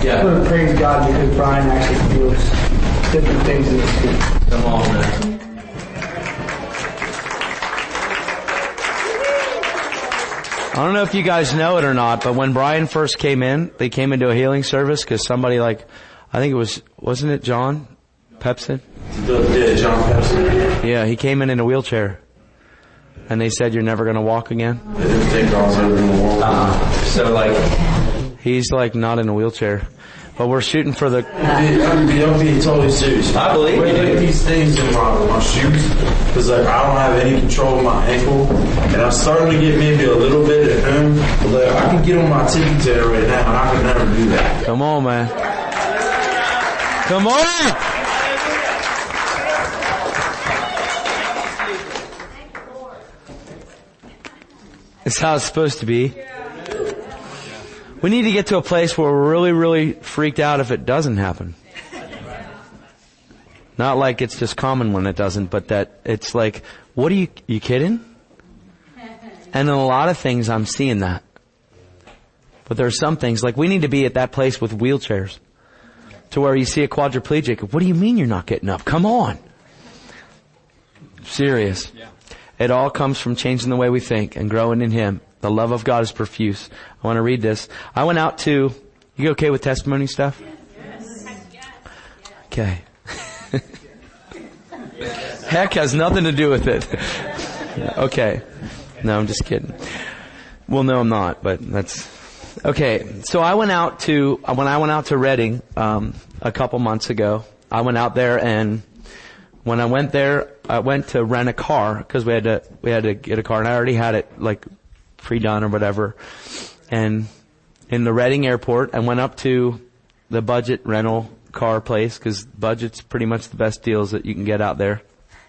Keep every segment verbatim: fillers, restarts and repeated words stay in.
Yeah. I want to praise God because Brian actually feels different things in his feet. Come on, man. I don't know if you guys know it or not, but when Brian first came in, they came into a healing service because somebody like, I think it was, wasn't it John Pepsin? Yeah, John Pepsin. Yeah, he came in in a wheelchair. And they said, you're never going to walk again? They didn't think I was ever going to walk. Uh, so like, he's like not in a wheelchair. But we're shooting for the... I'm being totally serious. I believe you. Put these things in my, my shoes because like I don't have any control of my ankle, and I'm starting to get maybe a little bit at home. But like, I can get on my tippy toe right now, and I can never do that. Come on, man. Come on! It's how it's supposed to be. We need to get to a place where we're really, really freaked out if it doesn't happen. Not like it's just common when it doesn't, but that it's like, what are you, you kidding? And in a lot of things I'm seeing that. But there are some things, like we need to be at that place with wheelchairs. To where you see a quadriplegic, what do you mean you're not getting up? Come on. Serious. It all comes from changing the way we think and growing in Him. The love of God is profuse. I want to read this. I went out to, you okay with testimony stuff? Yes. Okay. Heck has nothing to do with it. Okay. No, I'm just kidding. Well, no, I'm not, but that's, okay. So I went out to, when I went out to Reading, um, a couple months ago, I went out there and when I went there, I went to rent a car because we had to, we had to get a car and I already had it like pre-done or whatever. And in the Reading airport, I went up to the budget rental car place because budget's pretty much the best deals that you can get out there.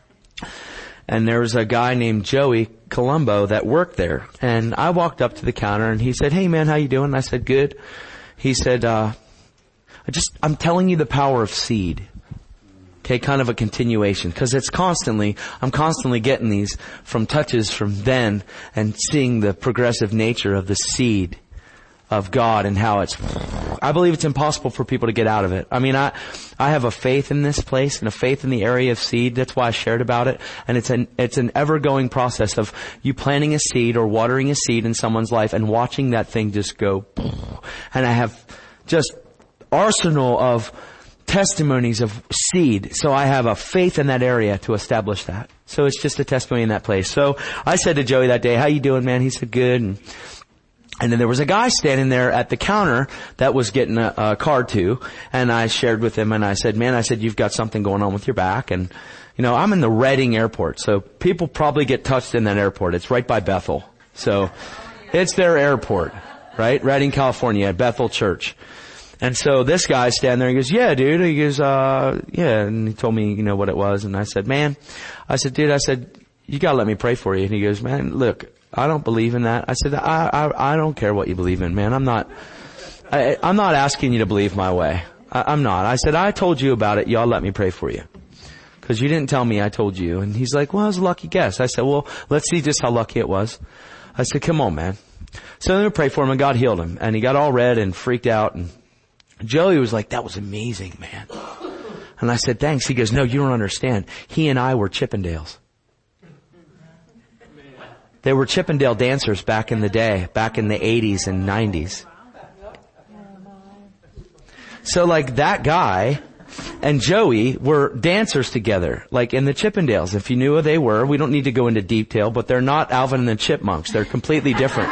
And there was a guy named Joey Colombo that worked there. And I walked up to the counter and he said, hey man, how you doing? And I said, good. He said, uh, I just, I'm telling you the power of seed. Okay, kind of a continuation, because it's constantly, I'm constantly getting these from touches from then and seeing the progressive nature of the seed of God and how it's, I believe it's impossible for people to get out of it. I mean, I, I have a faith in this place and a faith in the area of seed. That's why I shared about it. And it's an, it's an ever-going process of you planting a seed or watering a seed in someone's life and watching that thing just go. And I have just arsenal of testimonies of seed. So I have a faith in that area to establish that. So it's just a testimony in that place. So I said to Joey that day, how you doing, man? He said, good. And, and then there was a guy standing there at the counter that was getting a, a card too. And I shared with him and I said, man, I said, you've got something going on with your back. And, you know, I'm in the Reading airport. So people probably get touched in that airport. It's right by Bethel. So it's their airport, right? Reading, California, at Bethel Church. And so this guy's standing there, he goes, yeah, dude, he goes, uh, yeah, and he told me, you know, what it was, and I said, man, I said, dude, I said, you gotta let me pray for you, and he goes, man, look, I don't believe in that. I said, I, I, I don't care what you believe in, man, I'm not, I, I'm not asking you to believe my way, I, I'm not. I said, I told you about it, y'all let me pray for you. Cause you didn't tell me, I told you, and he's like, well, it was a lucky guess. I said, well, let's see just how lucky it was. I said, come on, man. So then we prayed for him, and God healed him, and he got all red and freaked out, and Joey was like, that was amazing, man. And I said, thanks. He goes, no, you don't understand. He and I were Chippendales. They were Chippendale dancers back in the day, back in the eighties and nineties. So like that guy and Joey were dancers together, like in the Chippendales. If you knew who they were, we don't need to go into detail, but they're not Alvin and the Chipmunks. They're completely different.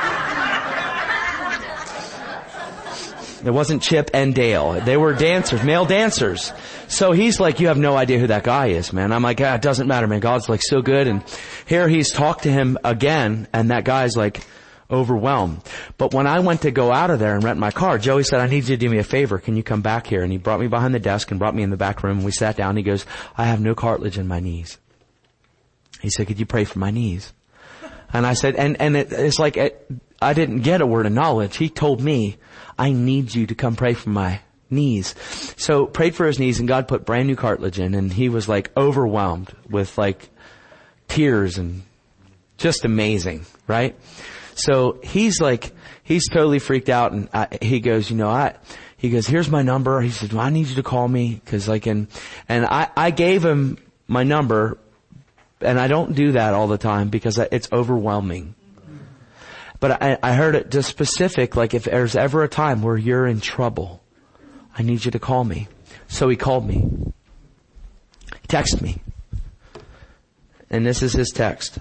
It wasn't Chip and Dale. They were dancers, male dancers. So he's like, you have no idea who that guy is, man. I'm like, ah, it doesn't matter, man. God's like so good. And here he's talked to him again, and that guy's like overwhelmed. But when I went to go out of there and rent my car, Joey said, I need you to do me a favor. Can you come back here? And he brought me behind the desk and brought me in the back room. And we sat down. He goes, I have no cartilage in my knees. He said, could you pray for my knees? And I said, and, and it, it's like, it, I didn't get a word of knowledge. He told me, I need you to come pray for my knees. So prayed for his knees, and God put brand new cartilage in, and he was like overwhelmed with like tears and just amazing, right? So he's like, he's totally freaked out, and I, he goes, you know, I, he goes, here's my number. He said, well, I need you to call me because I can, and I, I gave him my number, and I don't do that all the time because it's overwhelming. But I, I heard it just specific, like if there's ever a time where you're in trouble, I need you to call me. So he called me. He texted me. And this is his text.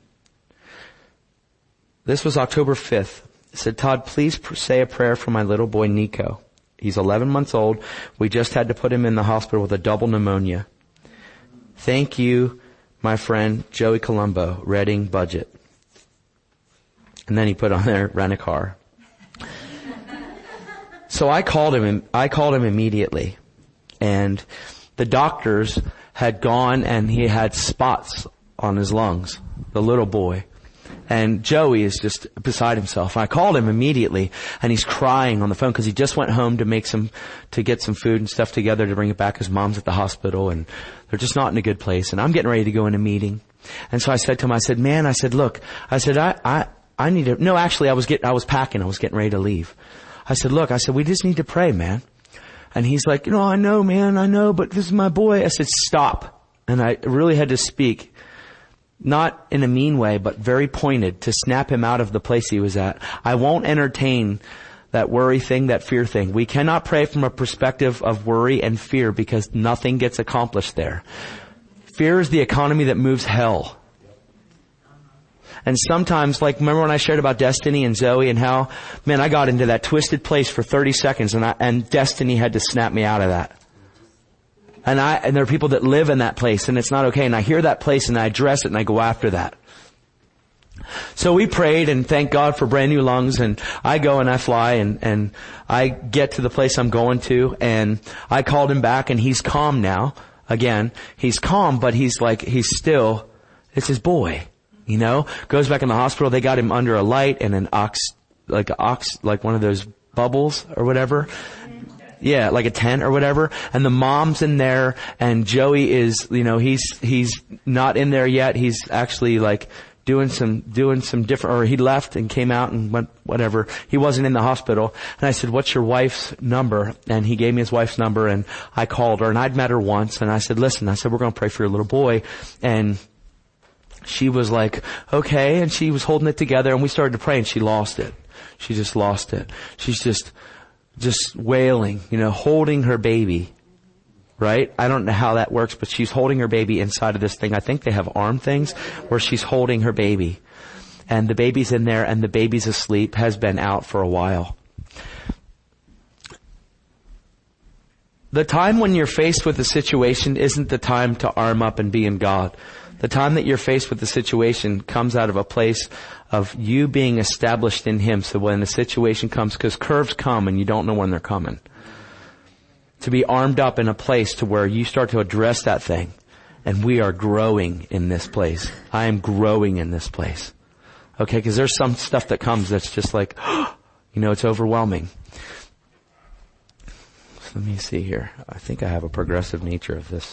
This was October fifth. He said, Todd, please say a prayer for my little boy Nico. He's eleven months old. We just had to put him in the hospital with a double pneumonia. Thank you, my friend Joey Colombo, Reading Budget. And then he put on there, rent a car. So I called him, I called him immediately. And the doctors had gone and he had spots on his lungs, the little boy. And Joey is just beside himself. I called him immediately and he's crying on the phone because he just went home to make some, to get some food and stuff together to bring it back. His mom's at the hospital and they're just not in a good place. And I'm getting ready to go in a meeting. And so I said to him, I said, man, I said, look, I said, I, I, I need to, no, actually I was getting, I was packing. I was getting ready to leave. I said, look, I said, we just need to pray, man. And he's like, you know, I know, man, I know, but this is my boy. I said, stop. And I really had to speak. Not in a mean way, but very pointed to snap him out of the place he was at. I won't entertain that worry thing, that fear thing. We cannot pray from a perspective of worry and fear because nothing gets accomplished there. Fear is the economy that moves hell. And sometimes, like, remember when I shared about Destiny and Zoe and how, man, I got into that twisted place for thirty seconds and I, and Destiny had to snap me out of that. And I, and there are people that live in that place and it's not okay. And I hear that place and I address it and I go after that. So we prayed and thank God for brand new lungs and I go and I fly and, and I get to the place I'm going to and I called him back and he's calm now. Again, he's calm, but he's like, he's still, it's his boy, you know, goes back in the hospital. They got him under a light and an ox, like ox, like one of those bubbles or whatever. Yeah, like a tent or whatever. And the mom's in there and Joey is, you know, he's, he's not in there yet. He's actually like doing some, doing some different, or he left and came out and went, whatever. He wasn't in the hospital. And I said, what's your wife's number? And he gave me his wife's number and I called her and I'd met her once and I said, listen, I said, we're going to pray for your little boy. And she was like, okay. And she was holding it together and we started to pray and she lost it. She just lost it. She's just, just wailing, you know, holding her baby, right? I don't know how that works, but she's holding her baby inside of this thing. I think they have arm things where she's holding her baby. And the baby's in there and the baby's asleep, has been out for a while. The time when you're faced with a situation isn't the time to arm up and be in God. The time that you're faced with the situation comes out of a place of you being established in Him. So when the situation comes, because curves come and you don't know when they're coming. To be armed up in a place to where you start to address that thing. And we are growing in this place. I am growing in this place. Okay, because there's some stuff that comes that's just like, you know, it's overwhelming. So let me see here. I think I have a progressive nature of this.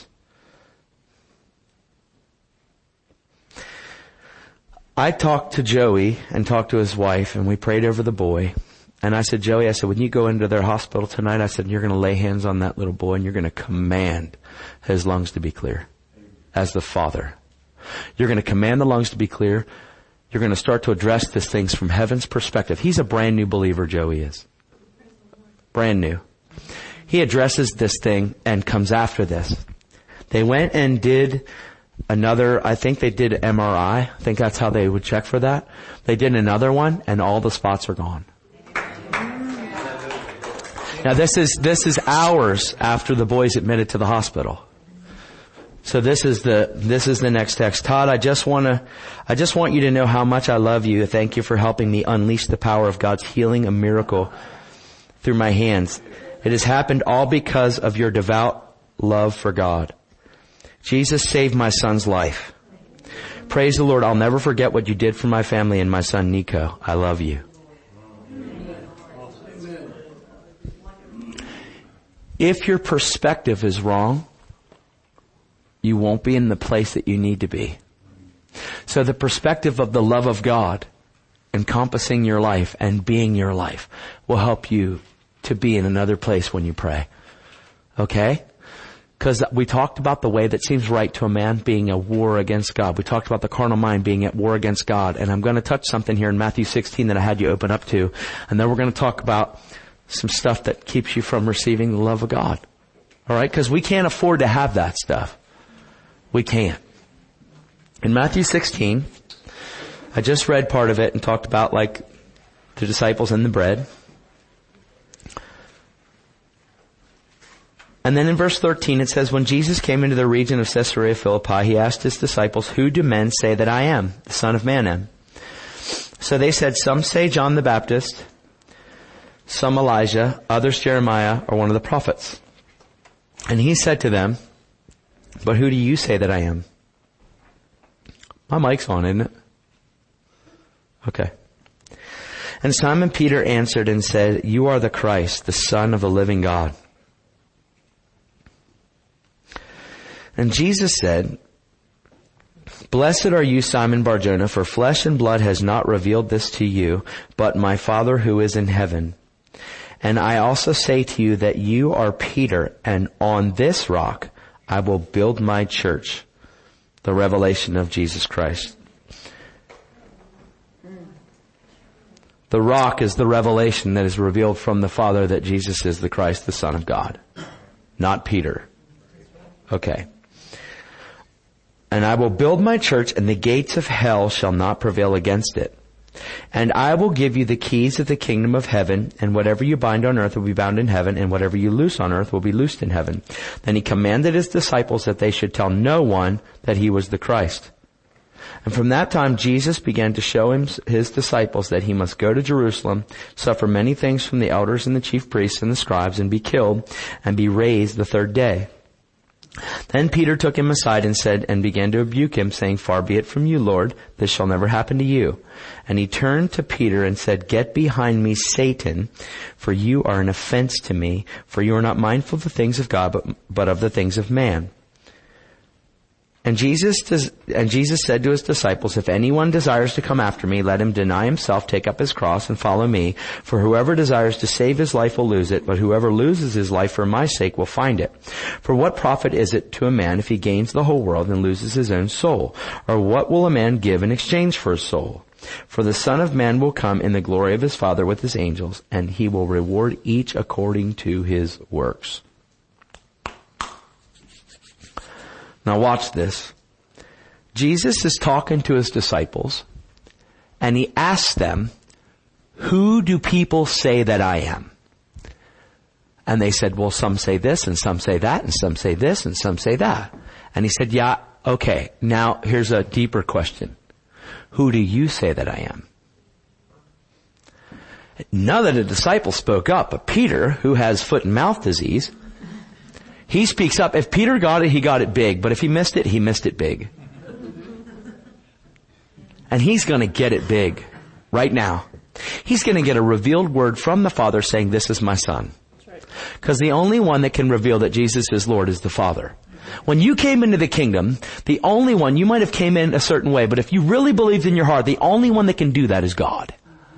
I talked to Joey and talked to his wife and we prayed over the boy. And I said, Joey, I said, when you go into their hospital tonight, I said, you're going to lay hands on that little boy and you're going to command his lungs to be clear as the father. You're going to command the lungs to be clear. You're going to start to address these things from heaven's perspective. He's a brand new believer, Joey is. Brand new. He addresses this thing and comes after this. They went and did another, I think they did M R I. I think that's how they would check for that. They did another one and all the spots are gone. Now this is, this is hours after the boy's admitted to the hospital. So this is the, this is the next text. Todd, I just want to, I just want you to know how much I love you. Thank you for helping me unleash the power of God's healing, a miracle through my hands. It has happened all because of your devout love for God. Jesus saved my son's life. Praise the Lord. I'll never forget what you did for my family and my son Nico. I love you. If your perspective is wrong, you won't be in the place that you need to be. So the perspective of the love of God encompassing your life and being your life will help you to be in another place when you pray. Okay? Because we talked about the way that seems right to a man being a war against God. We talked about the carnal mind being at war against God. And I'm going to touch something here in Matthew sixteen that I had you open up to. And then we're going to talk about some stuff that keeps you from receiving the love of God. Alright? Because we can't afford to have that stuff. We can't. In Matthew sixteen, I just read part of it and talked about like the disciples and the bread. And then in verse thirteen it says, when Jesus came into the region of Caesarea Philippi, he asked his disciples, who do men say that I am, the Son of Man am? So they said, some say John the Baptist, some Elijah, others Jeremiah, or one of the prophets. And he said to them, but who do you say that I am? My mic's on, isn't it? Okay. And Simon Peter answered and said, you are the Christ, the Son of the living God. And Jesus said, blessed are you, Simon Bar-Jonah, for flesh and blood has not revealed this to you, but my Father who is in heaven. And I also say to you that you are Peter, and on this rock I will build my church, the revelation of Jesus Christ. The rock is the revelation that is revealed from the Father that Jesus is the Christ, the Son of God, not Peter. Okay. And I will build my church, and the gates of hell shall not prevail against it. And I will give you the keys of the kingdom of heaven, and whatever you bind on earth will be bound in heaven, and whatever you loose on earth will be loosed in heaven. Then he commanded his disciples that they should tell no one that he was the Christ. And from that time Jesus began to show him, his disciples that he must go to Jerusalem, suffer many things from the elders and the chief priests and the scribes, and be killed, and be raised the third day. Then Peter took him aside and said, and began to rebuke him, saying, far be it from you, Lord, this shall never happen to you. And he turned to Peter and said, get behind me, Satan, for you are an offense to me, for you are not mindful of the things of God, but, but of the things of man. And Jesus does, and Jesus said to his disciples, if anyone desires to come after me, let him deny himself, take up his cross, and follow me. For whoever desires to save his life will lose it, but whoever loses his life for my sake will find it. For what profit is it to a man if he gains the whole world and loses his own soul? Or what will a man give in exchange for his soul? For the Son of Man will come in the glory of his Father with his angels, and he will reward each according to his works. Now watch this. Jesus is talking to his disciples, and he asks them, who do people say that I am? And they said, well, some say this, and some say that, and some say this, and some say that. And he said, yeah, okay, now here's a deeper question. Who do you say that I am? None of the disciples spoke up, but Peter, who has foot and mouth disease, he speaks up. If Peter got it, he got it big. But if he missed it, he missed it big. And he's going to get it big right now. He's going to get a revealed word from the Father saying, this is my Son. Because the only one that can reveal that Jesus is Lord is the Father. When you came into the kingdom, the only one, you might have came in a certain way, but if you really believed in your heart, the only one that can do that is God.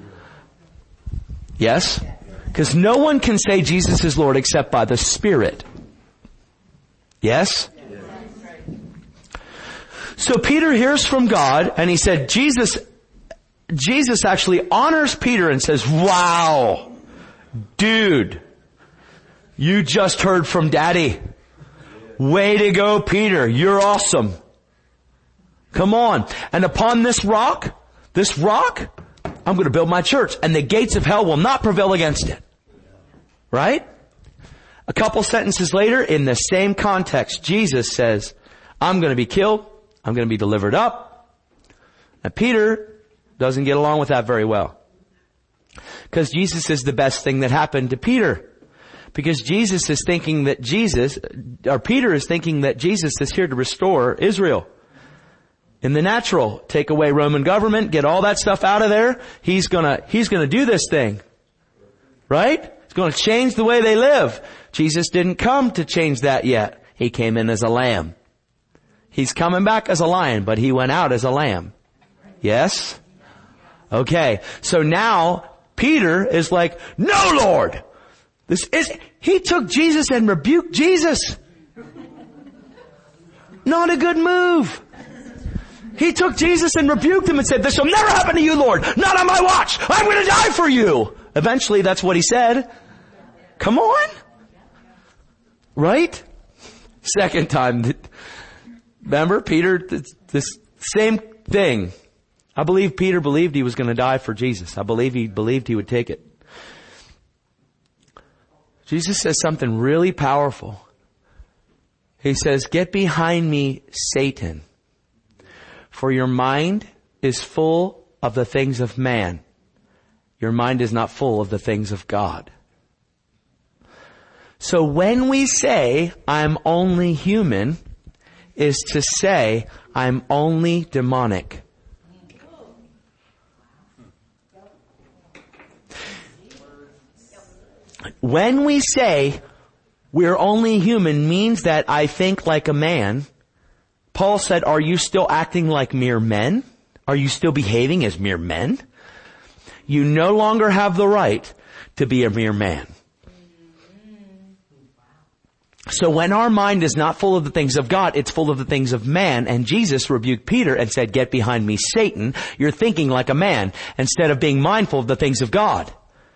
Yes? Because no one can say Jesus is Lord except by the Spirit. Yes? So Peter hears from God, and he said, Jesus, Jesus actually honors Peter and says, wow, dude, you just heard from Daddy. Way to go, Peter. You're awesome. Come on. And upon this rock, this rock, I'm going to build my church, and the gates of hell will not prevail against it. Right? A couple sentences later, in the same context, Jesus says, I'm going to be killed. I'm going to be delivered up. And Peter doesn't get along with that very well. Because Jesus is the best thing that happened to Peter. Because Jesus is thinking that Jesus, or Peter is thinking that Jesus is here to restore Israel. In the natural, take away Roman government, get all that stuff out of there. He's gonna, he's gonna do this thing. Right? He's gonna change the way they live. Jesus didn't come to change that yet. He came in as a lamb. He's coming back as a lion, but he went out as a lamb. Yes? Okay. So now, Peter is like, no, Lord! This is, he took Jesus and rebuked Jesus. Not a good move. He took Jesus and rebuked him and said, this shall never happen to you, Lord. Not on my watch. I'm going to die for you. Eventually, that's what he said. Come on. Right? Second time. Remember, Peter, this, this same thing. I believe Peter believed he was going to die for Jesus. I believe he believed he would take it. Jesus says something really powerful. He says, get behind me, Satan. For your mind is full of the things of man. Your mind is not full of the things of God. So when we say, I'm only human, is to say, I'm only demonic. When we say, we're only human, means that I think like a man. Paul said, are you still acting like mere men? Are you still behaving as mere men? You no longer have the right to be a mere man. So when our mind is not full of the things of God, it's full of the things of man. And Jesus rebuked Peter and said, get behind me, Satan. You're thinking like a man instead of being mindful of the things of God.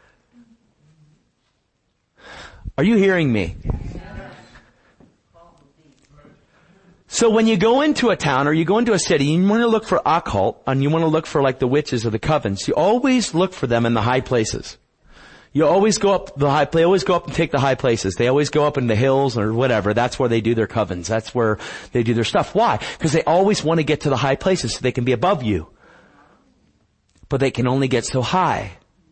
Are you hearing me? So when you go into a town or you go into a city, you want to look for occult and you want to look for like the witches or the covens. You always look for them in the high places. You always go up the high, they always go up and take the high places. They always go up in the hills or whatever. That's where they do their covens. That's where they do their stuff. Why? Because they always want to get to the high places so they can be above you. But they can only get so high.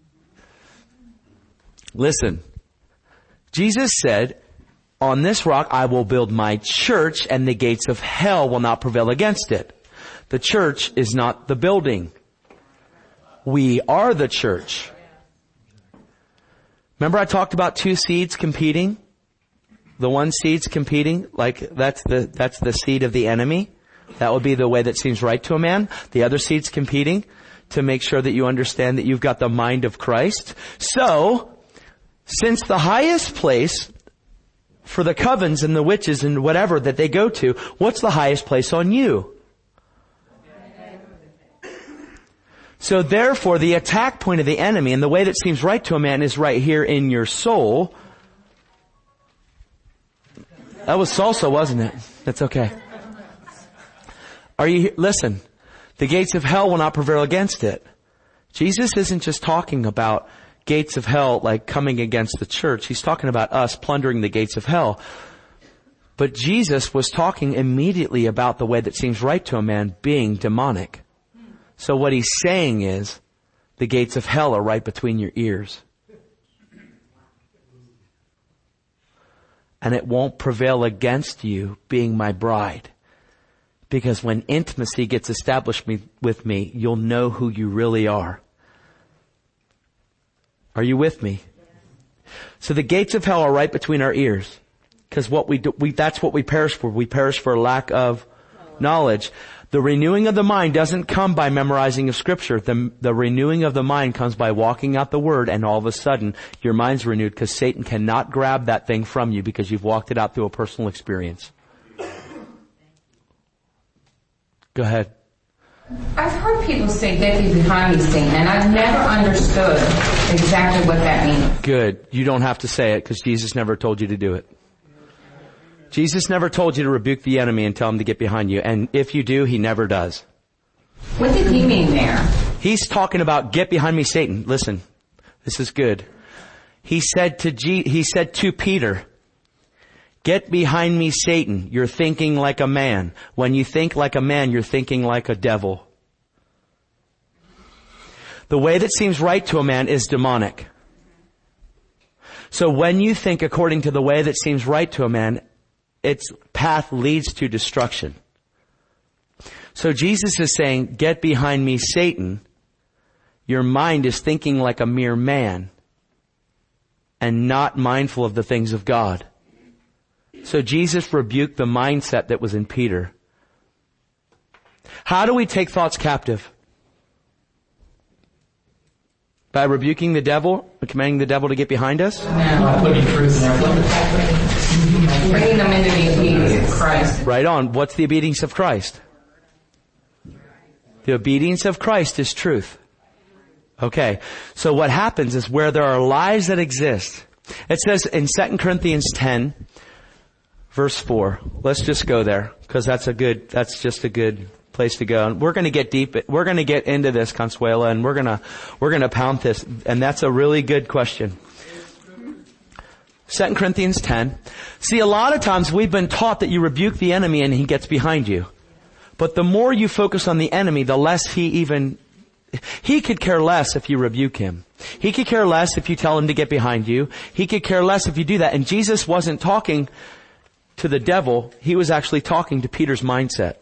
Listen. Jesus said, on this rock I will build my church and the gates of hell will not prevail against it. The church is not the building. We are the church. Remember I talked about two seeds competing? The one seed's competing, like that's the, that's the seed of the enemy. That would be the way that seems right to a man. The other seed's competing to make sure that you understand that you've got the mind of Christ. So, since the highest place for the covens and the witches and whatever that they go to, what's the highest place on you? So therefore, the attack point of the enemy and the way that seems right to a man is right here in your soul. That was salsa, wasn't it? That's okay. Are you, listen, the gates of hell will not prevail against it. Jesus isn't just talking about gates of hell like coming against the church. He's talking about us plundering the gates of hell. But Jesus was talking immediately about the way that seems right to a man being demonic. So what he's saying is, the gates of hell are right between your ears. And it won't prevail against you being my bride. Because when intimacy gets established me, with me, you'll know who you really are. Are you with me? So the gates of hell are right between our ears. Because what we do, we, that's what we perish for. We perish for lack of knowledge. The renewing of the mind doesn't come by memorizing of scripture. The, the renewing of the mind comes by walking out the word, and all of a sudden your mind's renewed because Satan cannot grab that thing from you because you've walked it out through a personal experience. Go ahead. I've heard people say, get thee behind me, Satan, and I've never understood exactly what that means. Good. You don't have to say it because Jesus never told you to do it. Jesus never told you to rebuke the enemy and tell him to get behind you. And if you do, he never does. What did he mean there? He's talking about get behind me, Satan. Listen, this is good. He said to G, he said to Peter, get behind me, Satan. You're thinking like a man. When you think like a man, you're thinking like a devil. The way that seems right to a man is demonic. So when you think according to the way that seems right to a man, its path leads to destruction. So Jesus is saying, get behind me, Satan. Your mind is thinking like a mere man and not mindful of the things of God. So Jesus rebuked the mindset that was in Peter. How do we take thoughts captive? By rebuking the devil, commanding the devil to get behind us? No. Putting truth in our life. Bringing them into the obedience of Christ. Right on. What's the obedience of Christ? The obedience of Christ is truth. Okay. So what happens is where there are lies that exist. It says in Second Corinthians ten, verse four. Let's just go there, because that's a good, that's just a good place to go. And we're going to get deep, we're going to get into this, Consuela, and we're going to, we're going to pound this. And that's a really good question. Second Corinthians ten. See, a lot of times we've been taught that you rebuke the enemy and he gets behind you. But the more you focus on the enemy, the less he even, he could care less if you rebuke him. He could care less if you tell him to get behind you. He could care less if you do that. And Jesus wasn't talking to the devil. He was actually talking to Peter's mindset.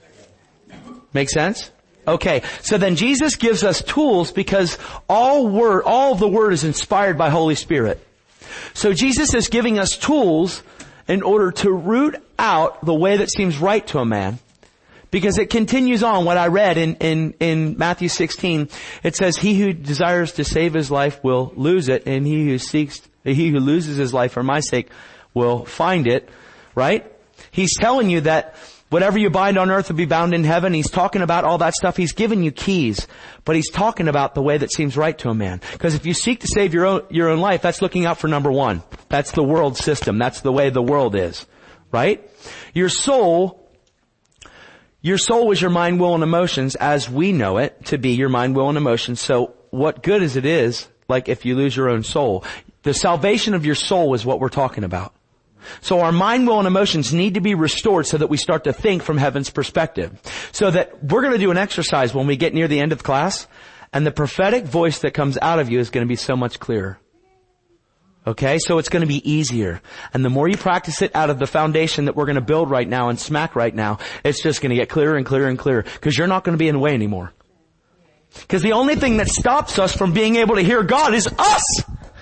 Make sense? Okay. So then Jesus gives us tools, because all word, all of the word is inspired by Holy Spirit. So Jesus is giving us tools in order to root out the way that seems right to a man. Because it continues on what I read in, in, in Matthew sixteen. It says, he who desires to save his life will lose it, and he who seeks, he who loses his life for my sake will find it. Right? He's telling you that whatever you bind on earth will be bound in heaven. He's talking about all that stuff. He's giving you keys. But he's talking about the way that seems right to a man. Because if you seek to save your own, your own life, that's looking out for number one. That's the world system. That's the way the world is. Right? Your soul, your soul is your mind, will, and emotions as we know it to be your mind, will, and emotions. So what good is it is, like if you lose your own soul? The salvation of your soul is what we're talking about. So our mind, will, and emotions need to be restored so that we start to think from heaven's perspective. So that we're going to do an exercise when we get near the end of class, and the prophetic voice that comes out of you is going to be so much clearer. Okay? So it's going to be easier. And the more you practice it out of the foundation that we're going to build right now and smack right now, it's just going to get clearer and clearer and clearer, because you're not going to be in the way anymore. Because the only thing that stops us from being able to hear God is us.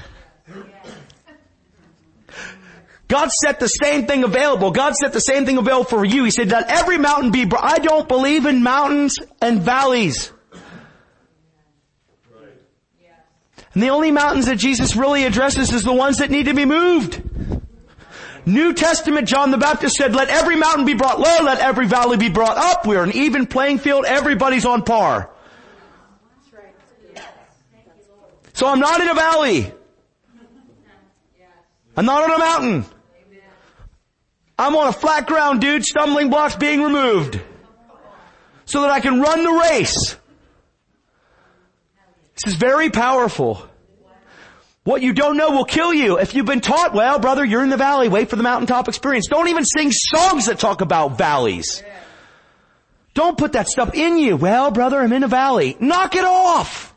God set the same thing available. God set the same thing available for you. He said, let every mountain be brought. I don't believe in mountains and valleys. And the only mountains that Jesus really addresses is the ones that need to be moved. New Testament, John the Baptist said, let every mountain be brought low, let every valley be brought up. We're an even playing field. Everybody's on par. So I'm not in a valley. I'm not on a mountain. I'm on a flat ground, dude. Stumbling blocks being removed. So that I can run the race. This is very powerful. What you don't know will kill you. If you've been taught, well, brother, you're in the valley. Wait for the mountaintop experience. Don't even sing songs that talk about valleys. Don't put that stuff in you. Well, brother, I'm in a valley. Knock it off.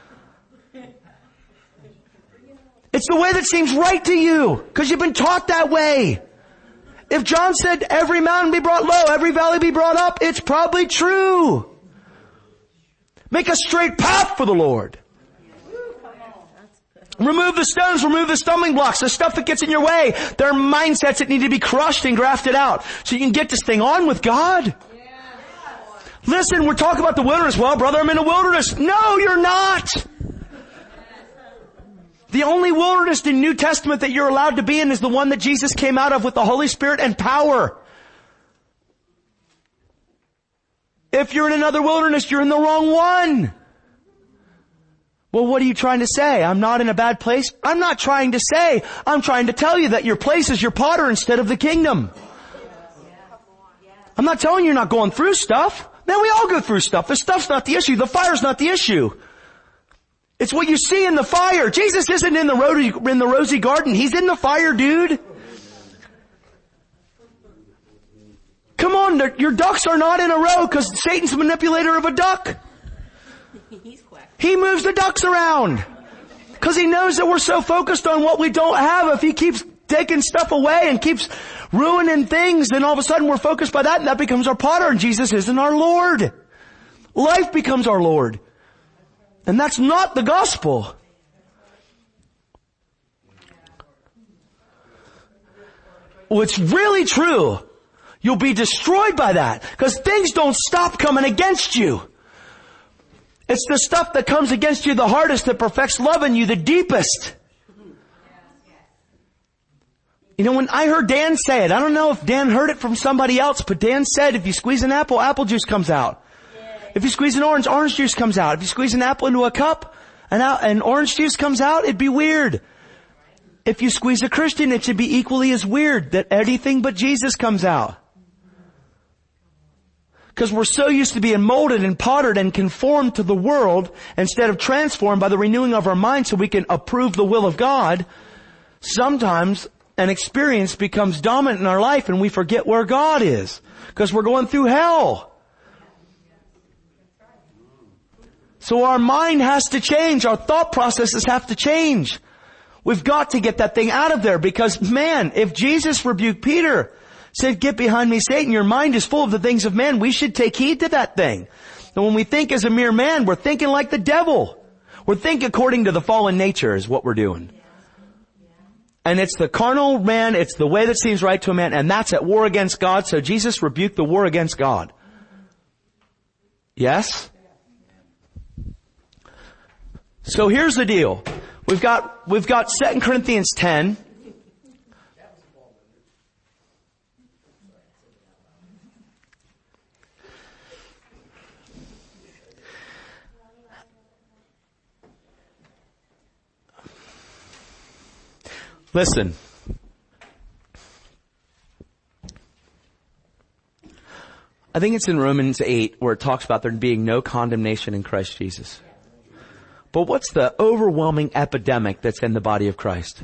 It's the way that seems right to you, because you've been taught that way. If John said every mountain be brought low, every valley be brought up, it's probably true. Make a straight path for the Lord. Remove the stones, remove the stumbling blocks, the stuff that gets in your way. There are mindsets that need to be crushed and grafted out so you can get this thing on with God. Listen, we're talking about the wilderness. Well, brother, I'm in a wilderness. No, you're not. The only wilderness in New Testament that you're allowed to be in is the one that Jesus came out of with the Holy Spirit and power. If you're in another wilderness, you're in the wrong one. Well, what are you trying to say? I'm not in a bad place? I'm not trying to say. I'm trying to tell you that your place is your potter instead of the kingdom. I'm not telling you you're not going through stuff. Man, we all go through stuff. The stuff's not the issue. The fire's not the issue. It's what you see in the fire. Jesus isn't in the rosy, in the rosy garden. He's in the fire, dude. Come on, your ducks are not in a row because Satan's a manipulator of a duck. He moves the ducks around because he knows that we're so focused on what we don't have. If he keeps taking stuff away and keeps ruining things, then all of a sudden we're focused by that, and that becomes our potter, and Jesus isn't our Lord. Life becomes our Lord. And that's not the gospel. Well, it's really true. You'll be destroyed by that because things don't stop coming against you. It's the stuff that comes against you the hardest that perfects love in you the deepest. You know, when I heard Dan say it, I don't know if Dan heard it from somebody else, but Dan said if you squeeze an apple, apple juice comes out. If you squeeze an orange, orange juice comes out. If you squeeze an apple into a cup, and, out, and orange juice comes out, it'd be weird. If you squeeze a Christian, it should be equally as weird that anything but Jesus comes out. Because we're so used to being molded and pottered and conformed to the world instead of transformed by the renewing of our mind so we can approve the will of God. Sometimes an experience becomes dominant in our life and we forget where God is because we're going through hell. So our mind has to change. Our thought processes have to change. We've got to get that thing out of there because, man, if Jesus rebuked Peter, said, get behind me, Satan, your mind is full of the things of men, we should take heed to that thing. And when we think as a mere man, we're thinking like the devil. We're thinking according to the fallen nature is what we're doing. And it's the carnal man, it's the way that seems right to a man, and that's at war against God, so Jesus rebuked the war against God. Yes? So here's the deal. We've got, we've got Second Corinthians ten. Listen. I think it's in Romans eight where it talks about there being no condemnation in Christ Jesus. But what's the overwhelming epidemic that's in the body of Christ?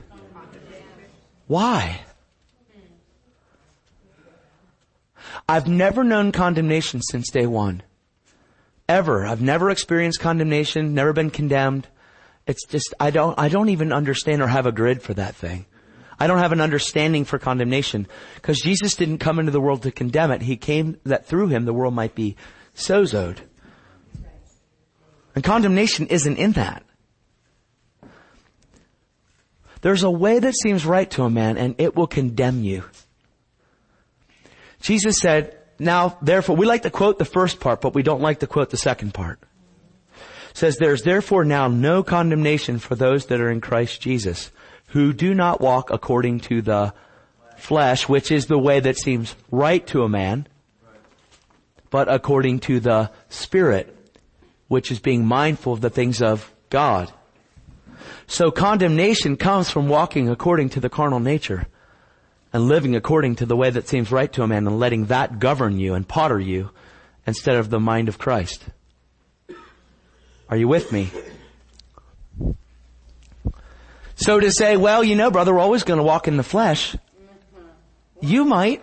Why? I've never known condemnation since day one. Ever. I've never experienced condemnation, never been condemned. It's just, I don't, I don't even understand or have a grid for that thing. I don't have an understanding for condemnation because Jesus didn't come into the world to condemn it. He came that through him the world might be sozoed. And condemnation isn't in that. There's a way that seems right to a man and it will condemn you. Jesus said, now therefore, we like to quote the first part, but we don't like to quote the second part. It says, there's therefore now no condemnation for those that are in Christ Jesus, who do not walk according to the flesh, which is the way that seems right to a man, but according to the Spirit, which is being mindful of the things of God. So condemnation comes from walking according to the carnal nature and living according to the way that seems right to a man and letting that govern you and potter you instead of the mind of Christ. Are you with me? So to say, well, you know, brother, we're always going to walk in the flesh. You might.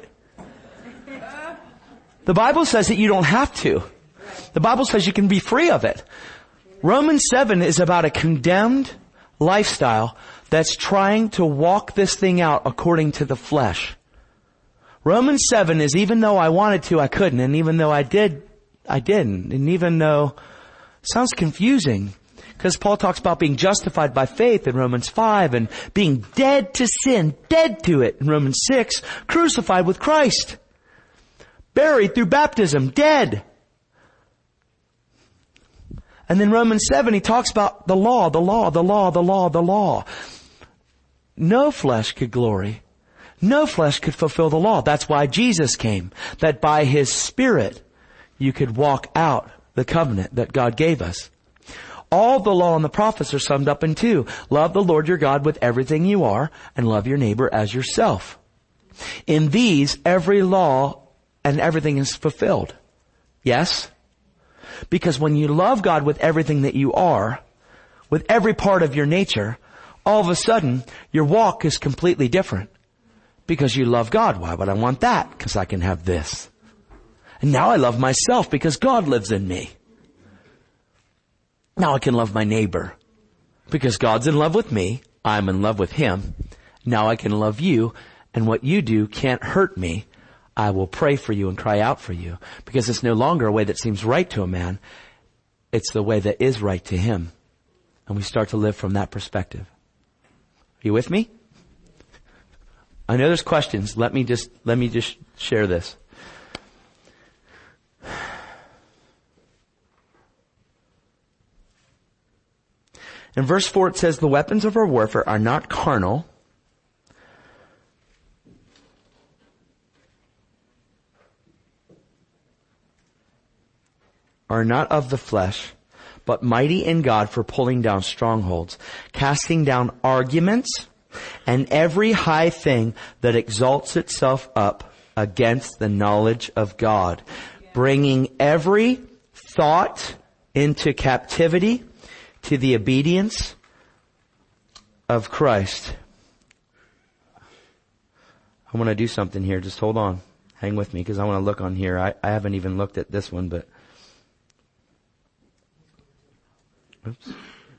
The Bible says that you don't have to. The Bible says you can be free of it. Romans seven is about a condemned lifestyle that's trying to walk this thing out according to the flesh. Romans seven is even though I wanted to, I couldn't. And even though I did, I didn't. And even though, sounds confusing. Because Paul talks about being justified by faith in Romans five and being dead to sin, dead to it in Romans six, crucified with Christ, buried through baptism, dead. And then Romans seven, he talks about the law, the law, the law, the law, the law. No flesh could glory. No flesh could fulfill the law. That's why Jesus came, that by His Spirit you could walk out the covenant that God gave us. All the law and the prophets are summed up in two. Love the Lord your God with everything you are and love your neighbor as yourself. In these, every law and everything is fulfilled. Yes? Because when you love God with everything that you are, with every part of your nature, all of a sudden, your walk is completely different. Because you love God. Why would I want that? Because I can have this. And now I love myself because God lives in me. Now I can love my neighbor. Because God's in love with me. I'm in love with Him. Now I can love you. And what you do can't hurt me. I will pray for you and cry out for you. Because it's no longer a way that seems right to a man. It's the way that is right to him. And we start to live from that perspective. Are you with me? I know there's questions. Let me just, let me just share this. In verse four it says, the weapons of our warfare are not carnal, are not of the flesh, but mighty in God for pulling down strongholds, casting down arguments, and every high thing that exalts itself up against the knowledge of God, bringing every thought into captivity to the obedience of Christ. I want to do something here. Just hold on. Hang with me because I want to look on here. I, I haven't even looked at this one, but oops.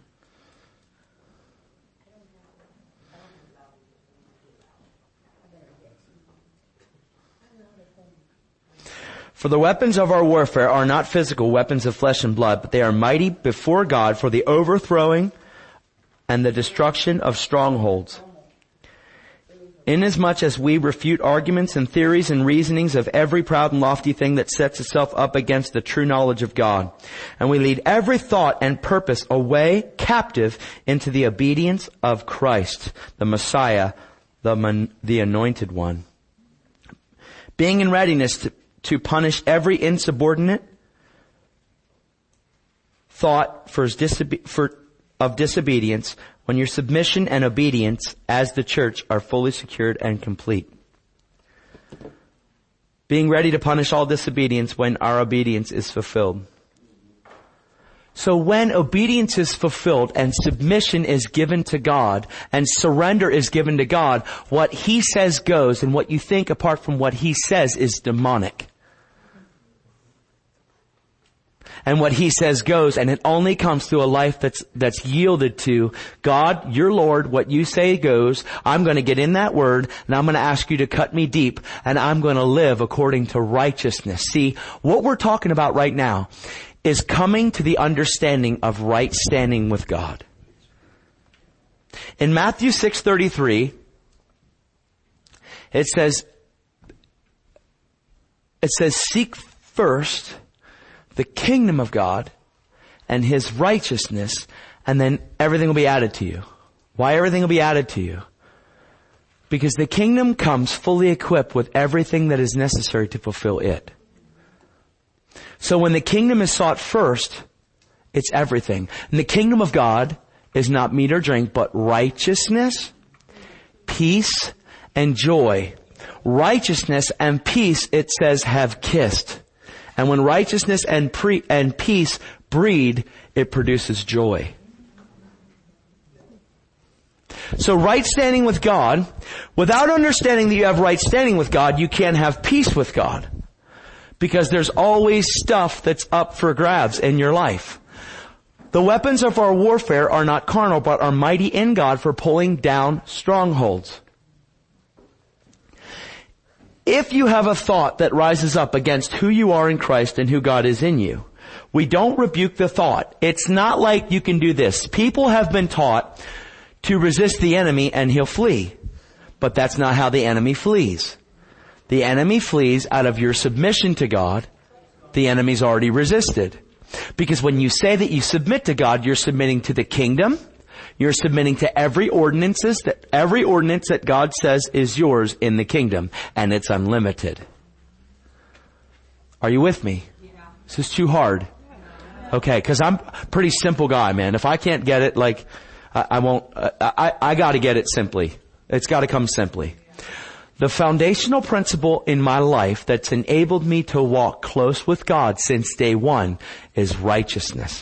For the weapons of our warfare are not physical weapons of flesh and blood, but they are mighty before God for the overthrowing and the destruction of strongholds. Inasmuch as we refute arguments and theories and reasonings of every proud and lofty thing that sets itself up against the true knowledge of God. And we lead every thought and purpose away captive into the obedience of Christ, the Messiah, the, man, the Anointed One. Being in readiness to, to punish every insubordinate thought for, disobe- for of disobedience, when your submission and obedience as the church are fully secured and complete. Being ready to punish all disobedience when our obedience is fulfilled. So when obedience is fulfilled and submission is given to God and surrender is given to God, what He says goes, and what you think apart from what He says is demonic. And what He says goes, and it only comes through a life that's, that's yielded to God, your Lord, what you say goes. I'm going to get in that word, and I'm going to ask you to cut me deep, and I'm going to live according to righteousness. See, what we're talking about right now is coming to the understanding of right standing with God. In Matthew six thirty-three, it says, it says, seek first the kingdom of God and His righteousness, and then everything will be added to you. Why everything will be added to you? Because the kingdom comes fully equipped with everything that is necessary to fulfill it. So when the kingdom is sought first, it's everything. And the kingdom of God is not meat or drink, but righteousness, peace, and joy. Righteousness and peace, it says, have kissed. And when righteousness and pre- and peace breed, it produces joy. So right standing with God, without understanding that you have right standing with God, you can't have peace with God. Because there's always stuff that's up for grabs in your life. The weapons of our warfare are not carnal, but are mighty in God for pulling down strongholds. If you have a thought that rises up against who you are in Christ and who God is in you, we don't rebuke the thought. It's not like you can do this. People have been taught to resist the enemy and he'll flee. But that's not how the enemy flees. The enemy flees out of your submission to God. The enemy's already resisted. Because when you say that you submit to God, you're submitting to the kingdom. You're submitting to every ordinances that, every ordinance that God says is yours in the kingdom. And it's unlimited. Are you with me? Yeah. This is too hard. Okay, cause I'm a pretty simple guy, man. If I can't get it, like, I, I won't, I, I, I gotta get it simply. It's gotta come simply. The foundational principle in my life that's enabled me to walk close with God since day one is righteousness.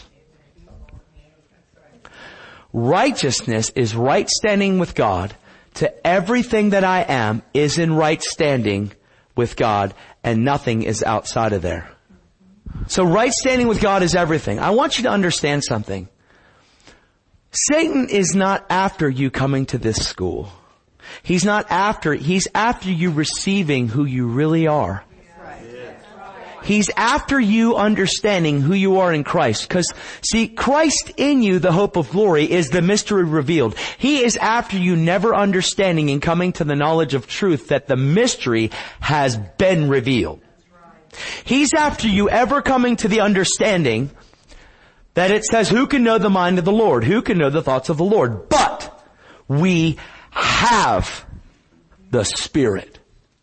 Righteousness is right standing with God. To everything that I am is in right standing with God, and nothing is outside of there. So right standing with God is everything. I want you to understand something. Satan is not after you coming to this school. He's not after, he's after you receiving who you really are. He's after you understanding who you are in Christ. Because, see, Christ in you, the hope of glory, is the mystery revealed. He is after you never understanding and coming to the knowledge of truth that the mystery has been revealed. He's after you ever coming to the understanding that it says, who can know the mind of the Lord? Who can know the thoughts of the Lord? But we have the Spirit.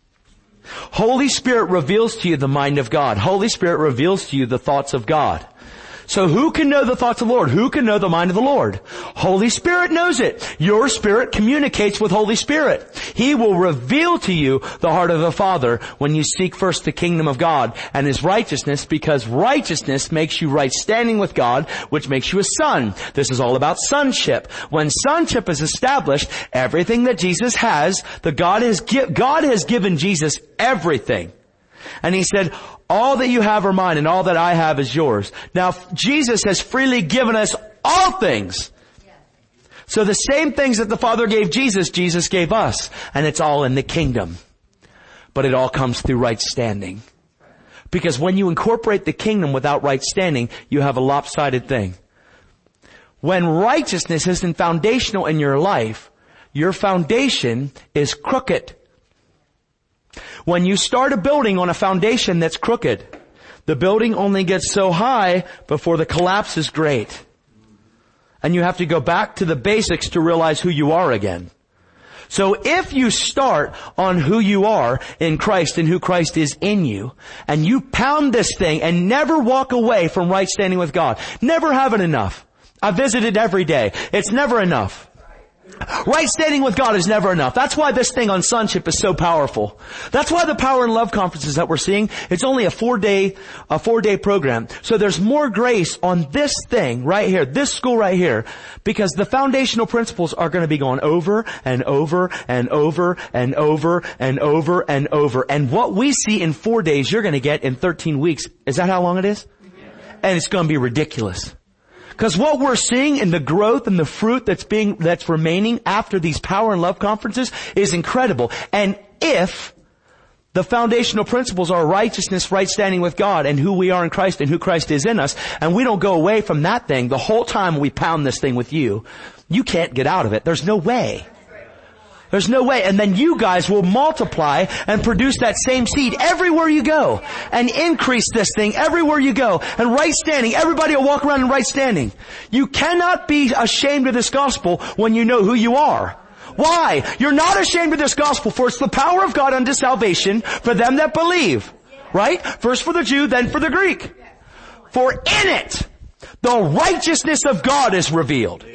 Holy Spirit reveals to you the mind of God. Holy Spirit reveals to you the thoughts of God. So who can know the thoughts of the Lord? Who can know the mind of the Lord? Holy Spirit knows it. Your spirit communicates with Holy Spirit. He will reveal to you the heart of the Father when you seek first the kingdom of God and His righteousness, because righteousness makes you right standing with God, which makes you a son. This is all about sonship. When sonship is established, everything that Jesus has, the God has gi- God has given Jesus everything. And He said, all that you have are mine and all that I have is yours. Now, Jesus has freely given us all things. So the same things that the Father gave Jesus, Jesus gave us. And it's all in the kingdom. But it all comes through right standing. Because when you incorporate the kingdom without right standing, you have a lopsided thing. When righteousness isn't foundational in your life, your foundation is crooked. When you start a building on a foundation that's crooked, the building only gets so high before the collapse is great. And you have to go back to the basics to realize who you are again. So if you start on who you are in Christ and who Christ is in you, and you pound this thing and never walk away from right standing with God, never have it enough. I visit it every day. It's never enough. Right standing with God is never enough. That's why this thing on sonship is so powerful. That's why the Power and Love conferences that we're seeing, it's only a four day, a four day program. So there's more grace on this thing right here, this school right here, because the foundational principles are going to be going over and over and over and over and over and over. And what we see in four days, you're going to get in thirteen weeks. Is that how long it is? And it's going to be ridiculous. Because what we're seeing in the growth and the fruit that's being, that's remaining after these Power and Love conferences is incredible. And if the foundational principles are righteousness, right standing with God, and who we are in Christ and who Christ is in us, and we don't go away from that thing the whole time we pound this thing with you, you can't get out of it. There's no way. There's no way. And then you guys will multiply and produce that same seed everywhere you go. And increase this thing everywhere you go. And right standing. Everybody will walk around in right standing. You cannot be ashamed of this gospel when you know who you are. Why? You're not ashamed of this gospel, for it's the power of God unto salvation for them that believe. Right? First for the Jew, then for the Greek. For in it, the righteousness of God is revealed.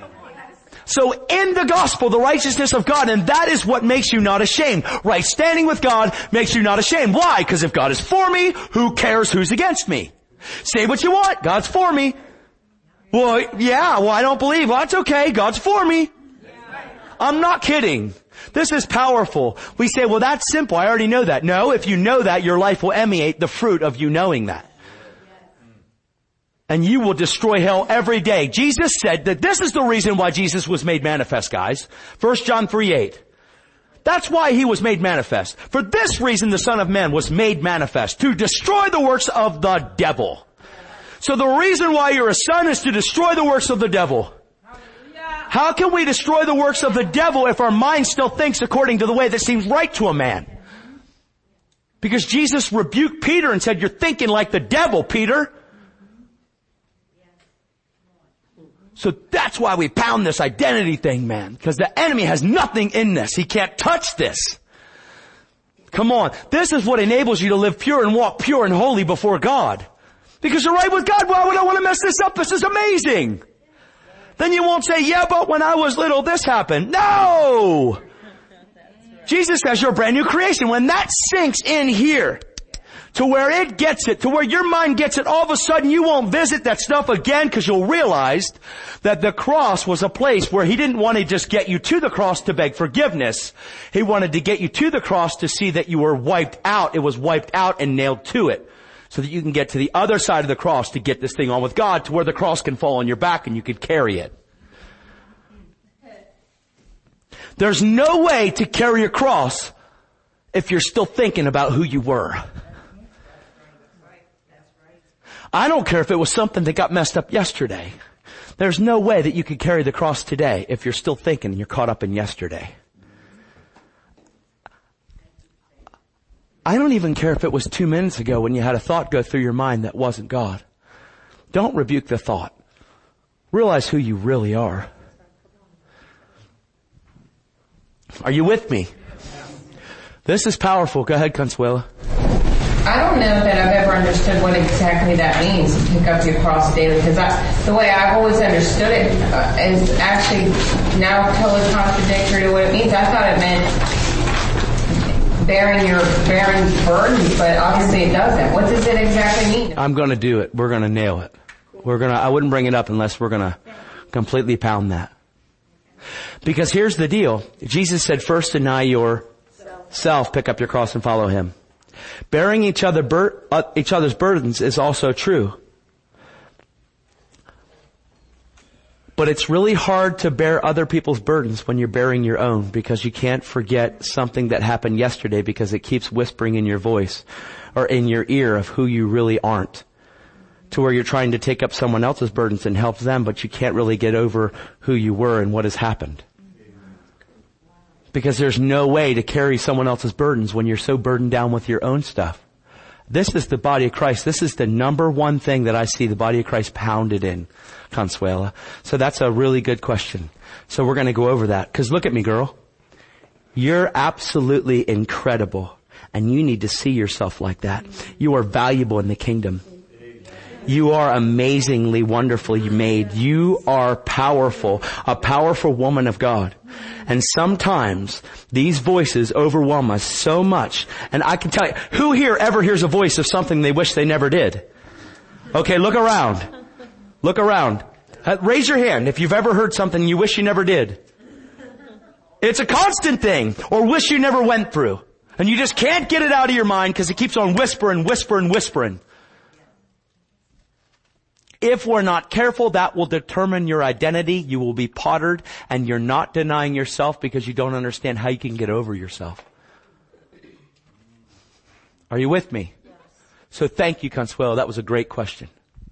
So in the gospel, the righteousness of God, and that is what makes you not ashamed. Right standing with God makes you not ashamed. Why? Because if God is for me, who cares who's against me? Say what you want. God's for me. Well, yeah, well, I don't believe. Well, that's okay. God's for me. I'm not kidding. This is powerful. We say, well, that's simple. I already know that. No, if you know that, your life will emanate the fruit of you knowing that. And you will destroy hell every day. Jesus said that this is the reason why Jesus was made manifest, guys. First John three eight. That's why He was made manifest. For this reason the Son of Man was made manifest, to destroy the works of the devil. So the reason why you're a son is to destroy the works of the devil. How can we destroy the works of the devil if our mind still thinks according to the way that seems right to a man? Because Jesus rebuked Peter and said, you're thinking like the devil, Peter. So that's why we pound this identity thing, man. Because the enemy has nothing in this. He can't touch this. Come on. This is what enables you to live pure and walk pure and holy before God. Because you're right with God. Why would I want to mess this up? This is amazing. Then you won't say, yeah, but when I was little, this happened. No! Jesus says you're a brand new creation. When that sinks in here, to where it gets it, to where your mind gets it, all of a sudden you won't visit that stuff again, because you'll realize that the cross was a place where He didn't want to just get you to the cross to beg forgiveness. He wanted to get you to the cross to see that you were wiped out. It was wiped out and nailed to it, so that you can get to the other side of the cross to get this thing on with God, to where the cross can fall on your back and you can carry it. There's no way to carry a cross if you're still thinking about who you were. I don't care if it was something that got messed up yesterday. There's no way that you could carry the cross today if you're still thinking and you're caught up in yesterday. I don't even care if it was two minutes ago when you had a thought go through your mind that wasn't God. Don't rebuke the thought. Realize who you really are. Are you with me? This is powerful. Go ahead, Consuela. I don't know that I've ever understood what exactly that means, to pick up your cross daily, because the way I've always understood it uh, is actually now totally contradictory to what it means. I thought it meant bearing your bearing burdens, but obviously it doesn't. What does it exactly mean? I'm going to do it. We're going to nail it. We're going to, I wouldn't bring it up unless we're going to completely pound that. Because here's the deal. Jesus said, first deny your self, pick up your cross and follow him. Bearing each other bur- uh, each other's burdens is also true. But it's really hard to bear other people's burdens when you're bearing your own, because you can't forget something that happened yesterday because it keeps whispering in your voice or in your ear of who you really aren't, to where you're trying to take up someone else's burdens and help them, but you can't really get over who you were and what has happened. Because there's no way to carry someone else's burdens when you're so burdened down with your own stuff. This is the body of Christ. This is the number one thing that I see the body of Christ pounded in, Consuela. So that's a really good question. So we're going to go over that. Because look at me, girl. You're absolutely incredible. And you need to see yourself like that. You are valuable in the kingdom. You are amazingly wonderfully made. You are powerful, a powerful woman of God. And sometimes these voices overwhelm us so much. And I can tell you, who here ever hears a voice of something they wish they never did? Okay, look around. Look around. Uh, raise your hand if you've ever heard something you wish you never did. It's a constant thing, or wish you never went through. And you just can't get it out of your mind because it keeps on whispering, whispering, whispering. If we're not careful, that will determine your identity. You will be pottered, and you're not denying yourself because you don't understand how you can get over yourself. Are you with me? Yes. So thank you, Consuelo. That was a great question.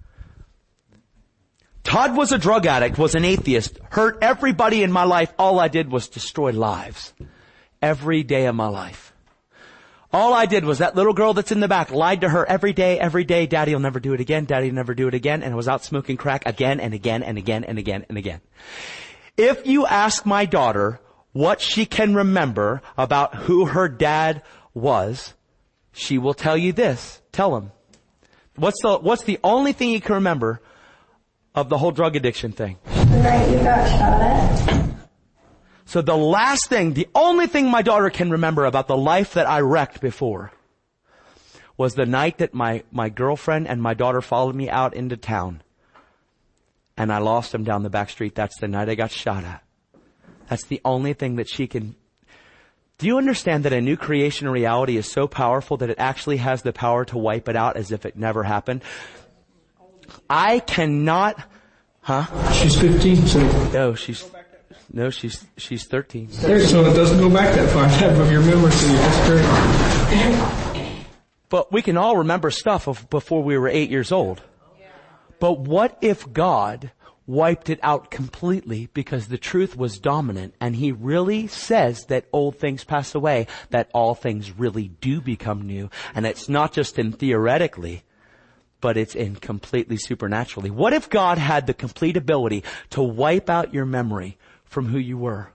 Todd was a drug addict, was an atheist, hurt everybody in my life. All I did was destroy lives. Every day of my life. All I did was that little girl that's in the back, lied to her every day, every day. Daddy will never do it again. Daddy will never do it again. And I was out smoking crack again and again and again and again and again. If you ask my daughter what she can remember about who her dad was, she will tell you this. Tell him. What's the, what's the only thing you can remember of the whole drug addiction thing? The night you got shot at. So the last thing, the only thing my daughter can remember about the life that I wrecked before was the night that my, my girlfriend and my daughter followed me out into town. And I lost them down the back street. That's the night I got shot at. That's the only thing that she can. Do you understand that a new creation reality is so powerful that it actually has the power to wipe it out as if it never happened? I cannot, huh? She's fifteen, so. No, she's, no, she's, she's thirteen. So it doesn't go back that far. That from your memory, so that's great. But we can all remember stuff of before we were eight years old. But what if God wiped it out completely because the truth was dominant and he really says that old things pass away, that all things really do become new, and it's not just in theoretically, but it's in completely supernaturally. What if God had the complete ability to wipe out your memory from who you were?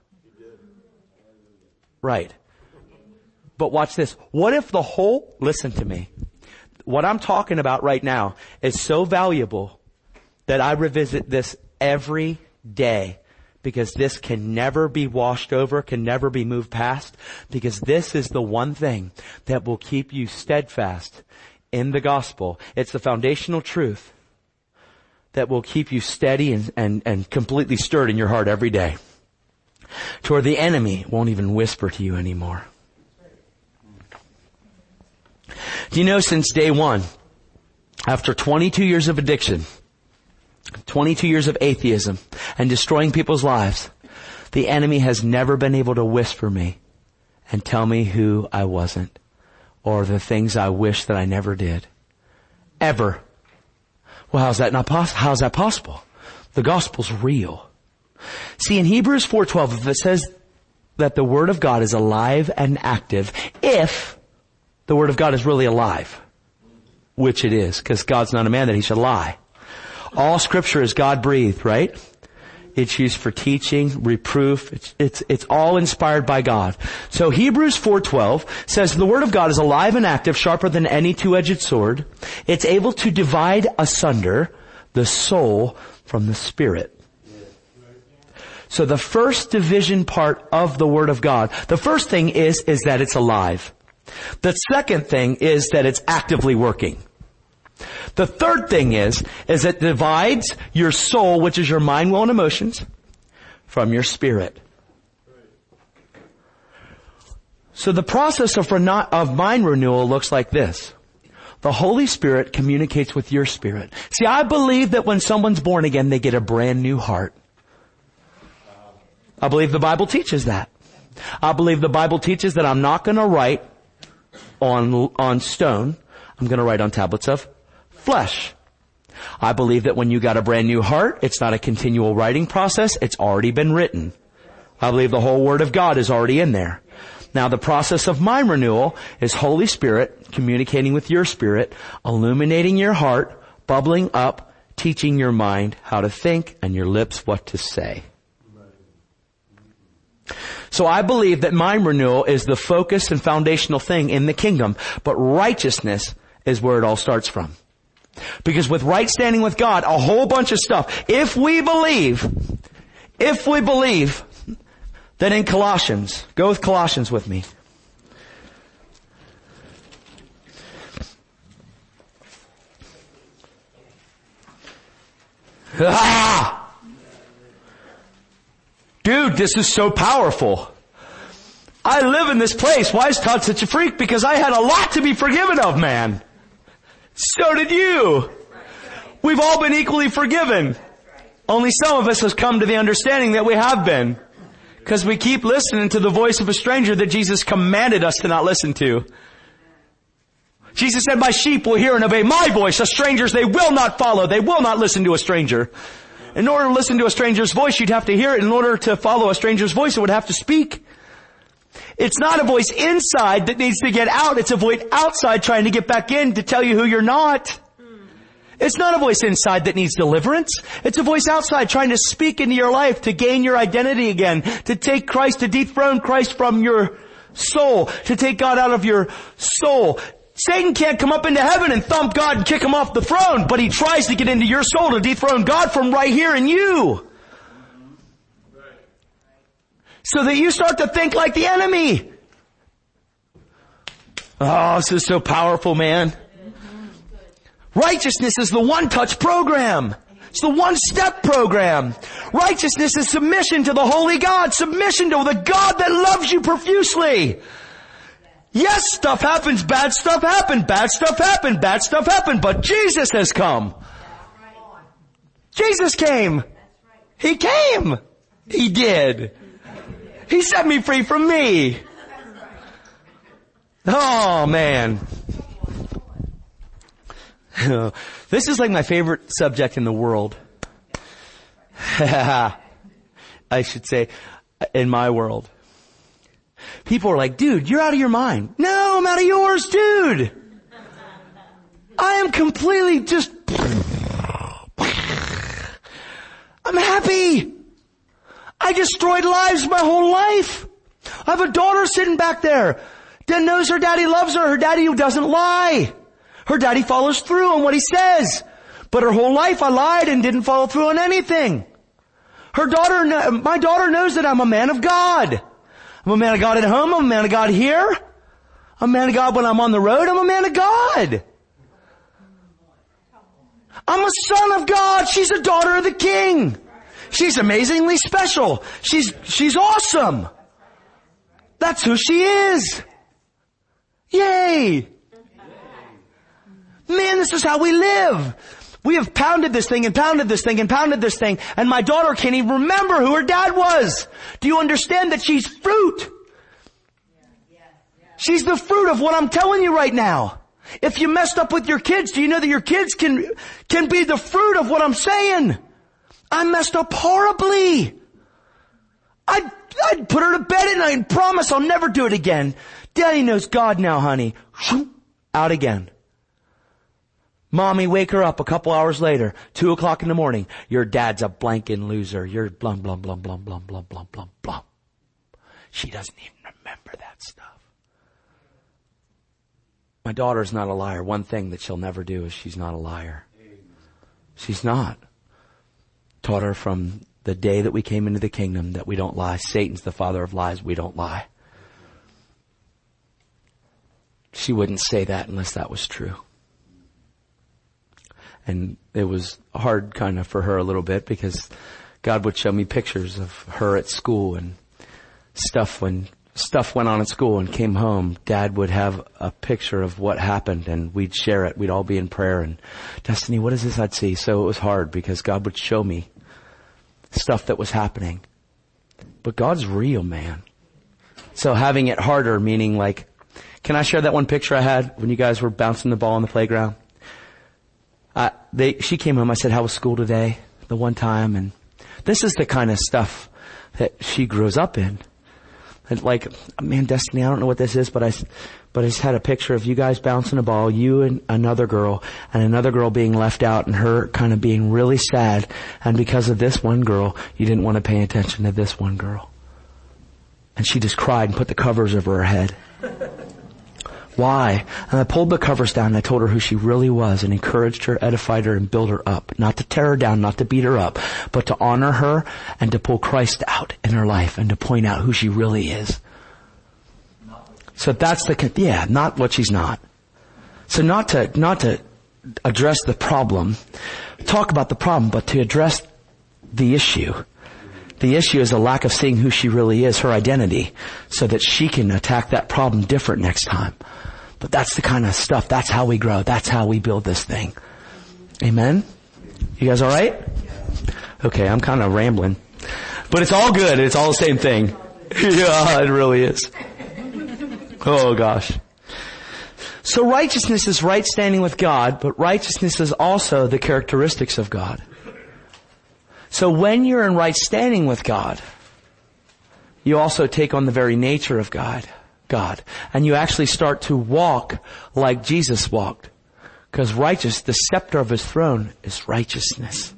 Right. But watch this. What if the whole, listen to me. What I'm talking about right now is so valuable that I revisit this every day, because this can never be washed over, can never be moved past, because this is the one thing that will keep you steadfast in the gospel. It's the foundational truth that will keep you steady and, and, and completely stirred in your heart every day, to where the enemy won't even whisper to you anymore. Do you know, since day one, after twenty-two years of addiction, twenty-two years of atheism, and destroying people's lives, the enemy has never been able to whisper me and tell me who I wasn't, or the things I wish that I never did. Ever. Well, how's that not possible? How's that possible? The gospel's real. See, in Hebrews four twelve, if it says that the word of God is alive and active, if the word of God is really alive, which it is, because God's not a man that he should lie. All scripture is God-breathed, right? It's used for teaching, reproof. It's, it's, it's all inspired by God. So Hebrews four twelve says, the word of God is alive and active, sharper than any two-edged sword. It's able to divide asunder the soul from the spirit. So the first division part of the word of God, the first thing is, is that it's alive. The second thing is that it's actively working. The third thing is, is it divides your soul, which is your mind, will, and emotions, from your spirit. So the process of, reno- of mind renewal looks like this. The Holy Spirit communicates with your spirit. See, I believe that when someone's born again, they get a brand new heart. I believe the Bible teaches that. I believe the Bible teaches that I'm not going to write on, on stone. I'm going to write on tablets of flesh. I believe that when you got a brand new heart, it's not a continual writing process. It's already been written. I believe the whole Word of God is already in there. Now the process of mind renewal is Holy Spirit communicating with your spirit, illuminating your heart, bubbling up, teaching your mind how to think and your lips what to say. So I believe that mind renewal is the focus and foundational thing in the kingdom, but righteousness is where it all starts from. Because with right standing with God, a whole bunch of stuff. If we believe, if we believe that in Colossians, go with Colossians with me. Ah! Dude, this is so powerful. I live in this place. Why is Todd such a freak? Because I had a lot to be forgiven of, man. So did you. We've all been equally forgiven. Only some of us has come to the understanding that we have been. Because we keep listening to the voice of a stranger that Jesus commanded us to not listen to. Jesus said, my sheep will hear and obey my voice. A strangers they will not follow. They will not listen to a stranger. In order to listen to a stranger's voice, you'd have to hear it. In order to follow a stranger's voice, it would have to speak. It's not a voice inside that needs to get out. It's a voice outside trying to get back in to tell you who you're not. It's not a voice inside that needs deliverance. It's a voice outside trying to speak into your life, to gain your identity again, to take Christ, to dethrone Christ from your soul, to take God out of your soul. Satan can't come up into heaven and thump God and kick him off the throne, but he tries to get into your soul to dethrone God from right here in you. So that you start to think like the enemy. Oh, this is so powerful, man. Righteousness is the one-touch program. It's the one-step program. Righteousness is submission to the holy God, submission to the God that loves you profusely. Yes, stuff happens, bad stuff happened, bad stuff happened, bad stuff happened, but Jesus has come. Jesus came. He came. He did. He set me free from me. Oh, man. This is like my favorite subject in the world. I should say, in my world. People are like, dude, you're out of your mind. No, I'm out of yours, dude. I am completely just... I'm happy. I destroyed lives my whole life. I have a daughter sitting back there that knows her daddy loves her. Her daddy doesn't lie. Her daddy follows through on what he says. But her whole life I lied and didn't follow through on anything. Her daughter, my daughter knows that I'm a man of God. I'm a man of God at home. I'm a man of God here. I'm a man of God when I'm on the road. I'm a man of God. I'm a son of God. She's a daughter of the King. She's amazingly special. She's, she's awesome. That's who she is. Yay. Man, this is how we live. We have pounded this thing and pounded this thing and pounded this thing, and my daughter can't even remember who her dad was. Do you understand that she's fruit? She's the fruit of what I'm telling you right now. If you messed up with your kids, do you know that your kids can, can be the fruit of what I'm saying? I messed up horribly. I'd, I'd put her to bed at night and promise I'll never do it again. Daddy knows God now, honey. Out again. Mommy, wake her up a couple hours later, two o'clock in the morning. Your dad's a blanking loser. You're blum, blum, blum, blum, blum, blum, blum, blum, blum. She doesn't even remember that stuff. My daughter's not a liar. One thing that she'll never do is she's not a liar. She's not. Taught her from the day that we came into the kingdom that we don't lie. Satan's the father of lies. We don't lie. She wouldn't say that unless that was true. And it was hard kind of for her a little bit because God would show me pictures of her at school and stuff when stuff went on at school and came home. Dad would have a picture of what happened and we'd share it. We'd all be in prayer and, Destiny, what is this I'd see? So it was hard because God would show me stuff that was happening. But God's real, man. So having it harder, meaning like, can I share that one picture I had when you guys were bouncing the ball on the playground? Uh, they, she came home, I said, how was school today? The one time, and this is the kind of stuff that she grows up in. And like, man, Destiny, I don't know what this is, but I, but I just had a picture of you guys bouncing a ball, you and another girl, and another girl being left out and her kind of being really sad. And because of this one girl, you didn't want to pay attention to this one girl. And she just cried and put the covers over her head. Why? And I pulled the covers down and I told her who she really was and encouraged her, edified her, and built her up. Not to tear her down, not to beat her up, but to honor her and to pull Christ out in her life and to point out who she really is. So that's the, yeah, not what she's not. So not to, not to address the problem, talk about the problem, but to address the issue. The issue is a lack of seeing who she really is, her identity, so that she can attack that problem different next time. But that's the kind of stuff, that's how we grow, that's how we build this thing. Amen? You guys alright? Okay, I'm kind of rambling. But it's all good, it's all the same thing. Yeah, it really is. Oh gosh. So righteousness is right standing with God, but righteousness is also the characteristics of God. So when you're in right standing with God, you also take on the very nature of God, God. And you actually start to walk like Jesus walked. Because righteous, the scepter of his throne is righteousness.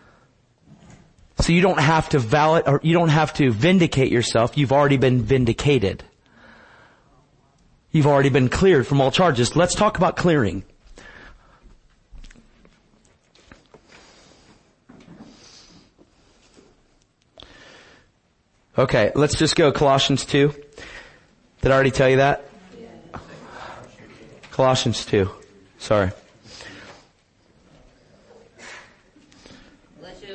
So you don't have to valid, or you don't have to vindicate yourself. You've already been vindicated. You've already been cleared from all charges. Let's talk about clearing. Okay, let's just go Colossians two. Did I already tell you that? Colossians two. Sorry. Bless you.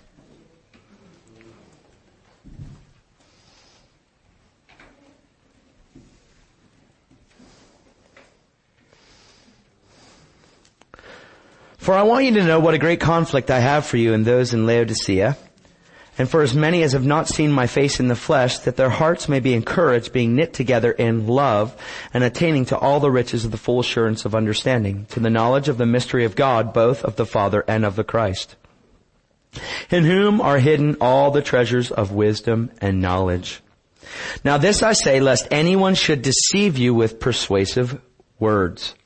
For I want you to know what a great conflict I have for you and those in Laodicea, and for as many as have not seen my face in the flesh, that their hearts may be encouraged, being knit together in love, and attaining to all the riches of the full assurance of understanding, to the knowledge of the mystery of God, both of the Father and of the Christ, in whom are hidden all the treasures of wisdom and knowledge. Now this I say, lest anyone should deceive you with persuasive words.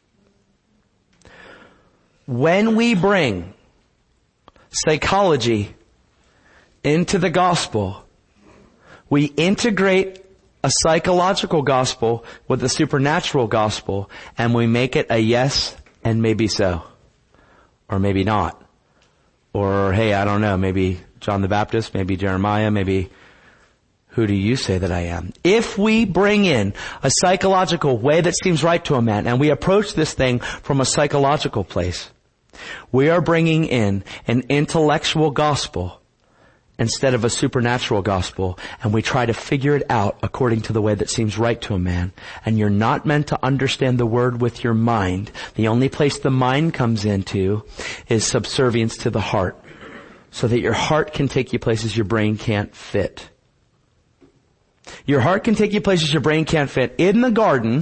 When we bring psychology into the gospel, we integrate a psychological gospel with a supernatural gospel, and we make it a yes and maybe so. Or maybe not. Or, hey, I don't know, maybe John the Baptist, maybe Jeremiah, maybe who do you say that I am? If we bring in a psychological way that seems right to a man, and we approach this thing from a psychological place, we are bringing in an intellectual gospel instead of a supernatural gospel, and we try to figure it out according to the way that seems right to a man. And you're not meant to understand the word with your mind. The only place the mind comes into is subservience to the heart, so that your heart can take you places your brain can't fit. Your heart can take you places your brain can't fit. In the garden,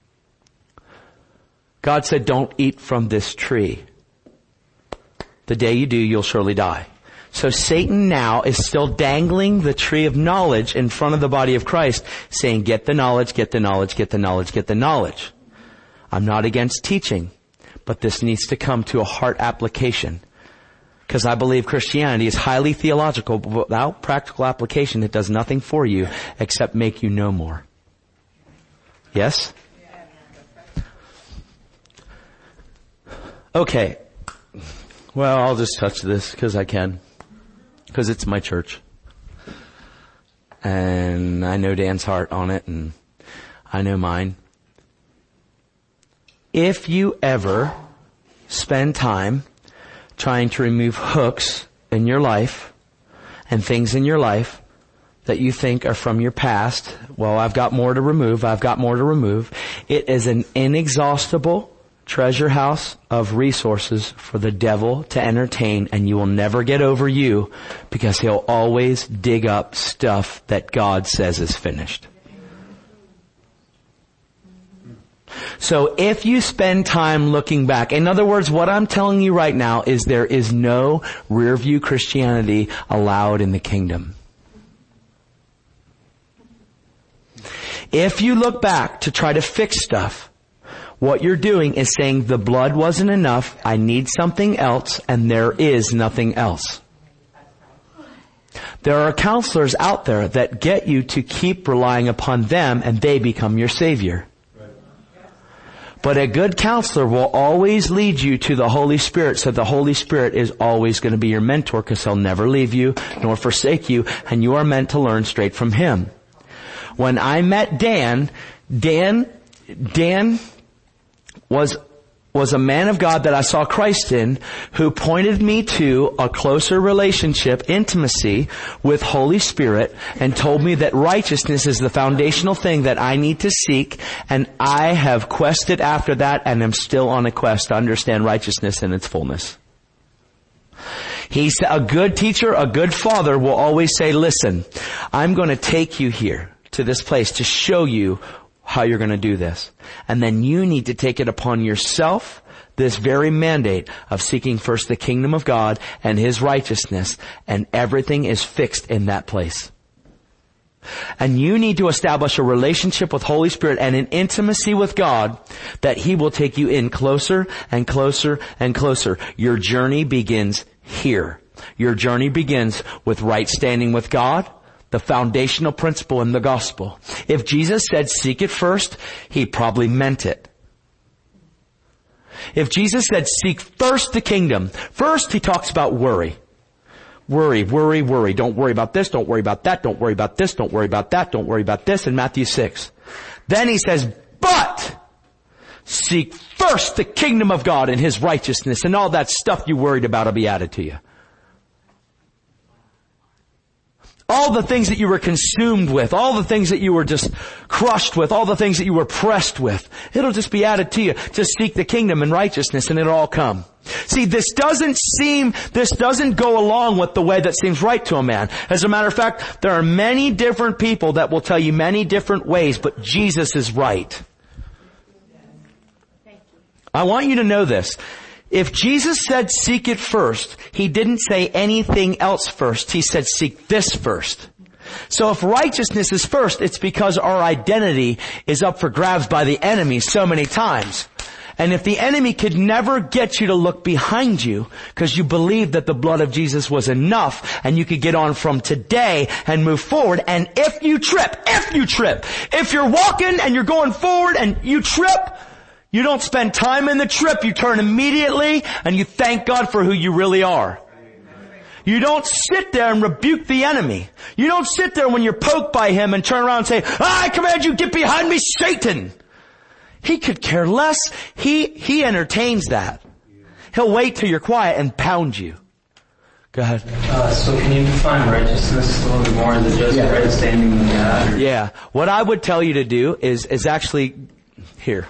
God said, don't eat from this tree. The day you do, you'll surely die. So Satan now is still dangling the tree of knowledge in front of the body of Christ, saying, get the knowledge, get the knowledge, get the knowledge, get the knowledge. I'm not against teaching, But this needs to come to a heart application. Because I believe Christianity is highly theological, but without practical application, it does nothing for you except make you know more. Yes? Okay. Well, I'll just touch this because I can. Because it's my church. And I know Dan's heart on it, and I know mine. If you ever spend time trying to remove hooks in your life and things in your life that you think are from your past, well, I've got more to remove, I've got more to remove. It is an inexhaustible treasure house of resources for the devil to entertain, and you will never get over you because he'll always dig up stuff that God says is finished. So if you spend time looking back, in other words, what I'm telling you right now is there is no rear view Christianity allowed in the kingdom. If you look back to try to fix stuff, what you're doing is saying the blood wasn't enough, I need something else, and there is nothing else. There are counselors out there that get you to keep relying upon them and they become your savior. But a good counselor will always lead you to the Holy Spirit, so the Holy Spirit is always going to be your mentor because He'll never leave you nor forsake you, and you are meant to learn straight from Him. When I met Dan, Dan, Dan was was a man of God that I saw Christ in, who pointed me to a closer relationship, intimacy with Holy Spirit, and told me that righteousness is the foundational thing that I need to seek, and I have quested after that and am still on a quest to understand righteousness in its fullness. He's a good teacher, a good father will always say, listen, I'm going to take you here to this place to show you how you're going to do this. And then you need to take it upon yourself, this very mandate of seeking first the kingdom of God and His righteousness, and everything is fixed in that place. And you need to establish a relationship with Holy Spirit and an intimacy with God that He will take you in closer and closer and closer. Your journey begins here. Your journey begins with right standing with God, the foundational principle in the gospel. If Jesus said seek it first, He probably meant it. If Jesus said seek first the kingdom, first He talks about worry. Worry, worry, worry. Don't worry about this, don't worry about that, don't worry about this, don't worry about that, don't worry about this in Matthew six. Then He says, but seek first the kingdom of God and His righteousness, and all that stuff you worried about will be added to you. All the things that you were consumed with, all the things that you were just crushed with, all the things that you were pressed with, it'll just be added to you. Just seek the kingdom and righteousness and it'll all come. See, this doesn't seem, this doesn't go along with the way that seems right to a man. As a matter of fact, there are many different people that will tell you many different ways, but Jesus is right. I want you to know this. If Jesus said seek it first, He didn't say anything else first. He said seek this first. So if righteousness is first, it's because our identity is up for grabs by the enemy so many times. And if the enemy could never get you to look behind you because you believed that the blood of Jesus was enough and you could get on from today and move forward, and if you trip, if you trip, if you're walking and you're going forward and you trip, you don't spend time in the trip. You turn immediately and you thank God for who you really are. You don't sit there and rebuke the enemy. You don't sit there when you're poked by him and turn around and say, I command you, get behind me, Satan. He could care less. He, he entertains that. He'll wait till you're quiet and pound you. Go ahead. Uh, so can you define righteousness a little bit more than just yeah. right standing with God? Or? Yeah. What I would tell you to do is, is actually here.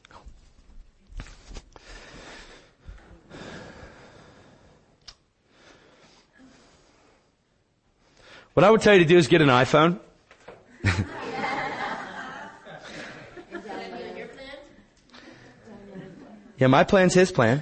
What I would tell you to do is get an iPhone. Yeah, my plan's his plan.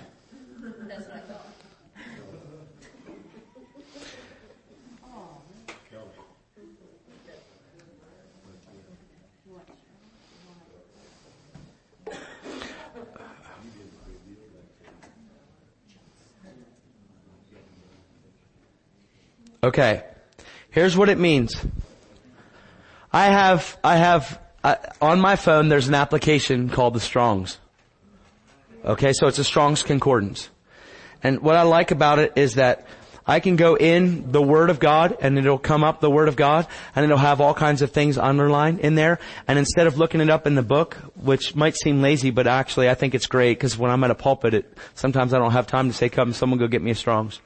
Okay. Here's what it means. I have, I have, uh, on my phone there's an application called the Strong's. Okay, so it's a Strong's Concordance. And what I like about it is that I can go in the Word of God and it'll come up the Word of God and it'll have all kinds of things underlined in there. And instead of looking it up in the book, which might seem lazy, but actually I think it's great because when I'm at a pulpit, it, sometimes I don't have time to say, come, someone go get me a Strong's.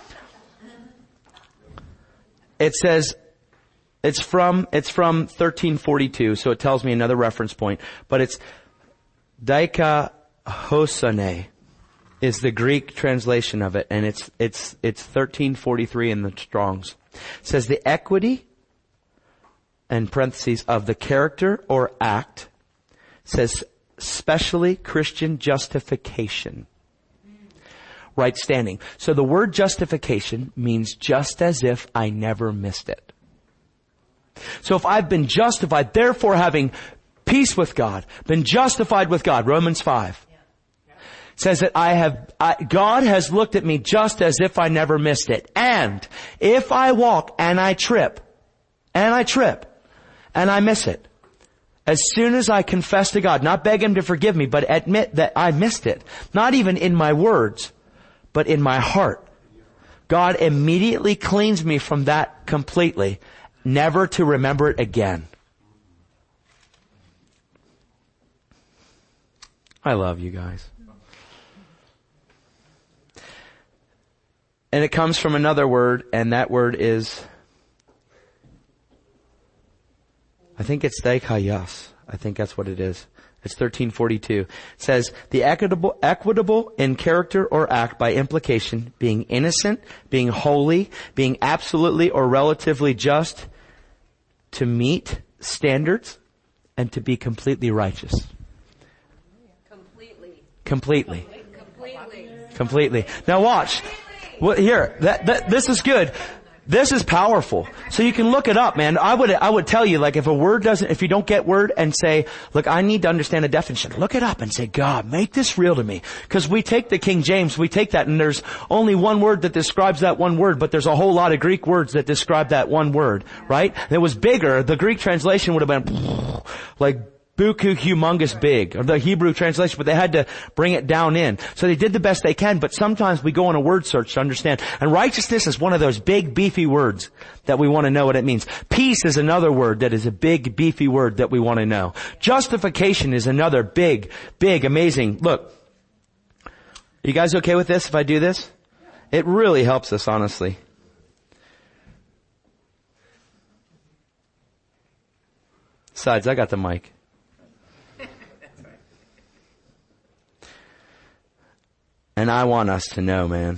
It says, it's from, it's from thirteen forty-two, so it tells me another reference point, but it's Dikaiosune is the Greek translation of it, and it's, it's, it's thirteen forty-three in the Strong's. It says the equity, in parentheses, of the character or act, says specially Christian justification. Right standing. So the word justification means just as if I never missed it. So if I've been justified, therefore having peace with God, been justified with God, Romans five, says that I have, I, God has looked at me just as if I never missed it. And if I walk and I trip, and I trip, and I miss it, as soon as I confess to God, not beg Him to forgive me, but admit that I missed it, not even in my words, but in my heart, God immediately cleans me from that completely, never to remember it again. I love you guys. And it comes from another word, and that word is, I think it's Dikaios. I think that's what it is. It's thirteen forty-two. It says, the equitable, equitable in character or act by implication, being innocent, being holy, being absolutely or relatively just, to meet standards, and to be completely righteous. Completely. Completely. Completely. Completely. Now watch. Well, here, that, that, this is good. This is powerful. So you can look it up, man. I would, I would tell you, like, if a word doesn't, if you don't get word and say, look, I need to understand a definition, look it up and say, God, make this real to me. Cause we take the King James, we take that and there's only one word that describes that one word, but there's a whole lot of Greek words that describe that one word, right? If it was bigger, the Greek translation would have been like, buku, humongous big, or the Hebrew translation, but they had to bring it down in. So they did the best they can, but sometimes we go on a word search to understand. And righteousness is one of those big, beefy words that we want to know what it means. Peace is another word that is a big, beefy word that we want to know. Justification is another big, big, amazing. Look, are you guys okay with this if I do this? It really helps us, honestly. Besides, I got the mic. And I want us to know, man.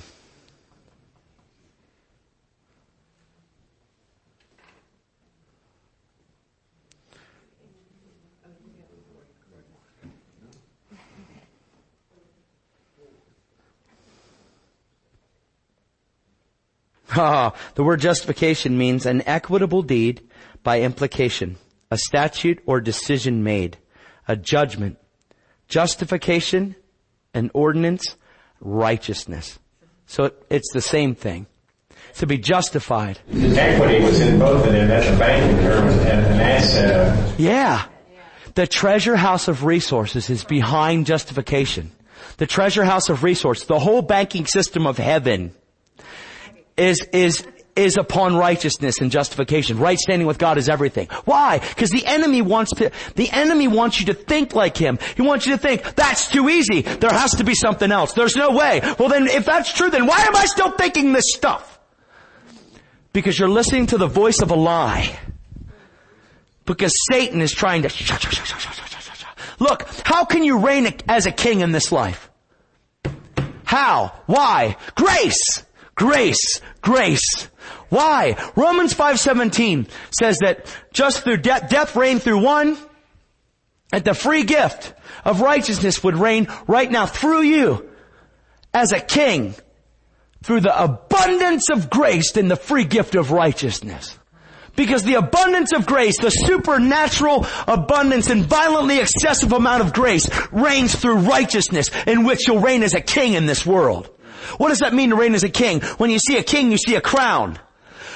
Ah, the word justification means an equitable deed by implication, a statute or decision made, a judgment. Justification, an ordinance, righteousness. So it, it's the same thing. To be justified. The equity was in both of them. That's a banking term and an asset. Yeah. The treasure house of resources is behind justification. The treasure house of resources, the whole banking system of heaven is, is, is upon righteousness and justification. Right standing with God is everything. Why? Because the enemy wants to, the enemy wants you to think like him. He wants you to think, that's too easy. There has to be something else. There's no way. Well then, if that's true, then why am I still thinking this stuff? Because you're listening to the voice of a lie. Because Satan is trying to, look, how can you reign as a king in this life? How? Why? Grace! Grace, grace. Why? Romans five seventeen says that just through death, death reigned through one, and the free gift of righteousness would reign right now through you as a king through the abundance of grace and the free gift of righteousness. Because the abundance of grace, the supernatural abundance and violently excessive amount of grace reigns through righteousness in which you'll reign as a king in this world. What does that mean to reign as a king? When you see a king, you see a crown.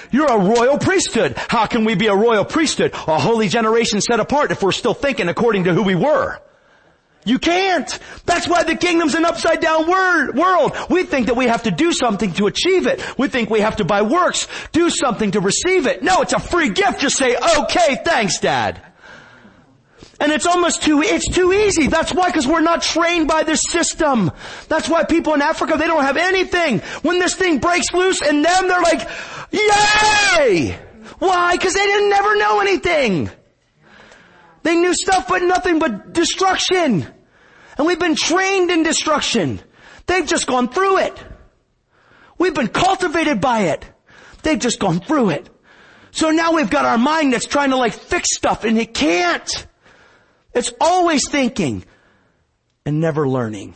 You're a royal priesthood. How can we be a royal priesthood? A holy generation set apart if we're still thinking according to who we were. You can't. That's why the kingdom's an upside down word, world. We think that we have to do something to achieve it. We think we have to by works do something to receive it. No, it's a free gift. Just say, okay, thanks, Dad. And it's almost too, it's too easy. That's why, because we're not trained by this system. That's why people in Africa, they don't have anything. When this thing breaks loose in them, they're like, yay! Why? Because they didn't never know anything. They knew stuff but nothing but destruction. And we've been trained in destruction. They've just gone through it. We've been cultivated by it. They've just gone through it. So now we've got our mind that's trying to like fix stuff and it can't. It's always thinking and never learning.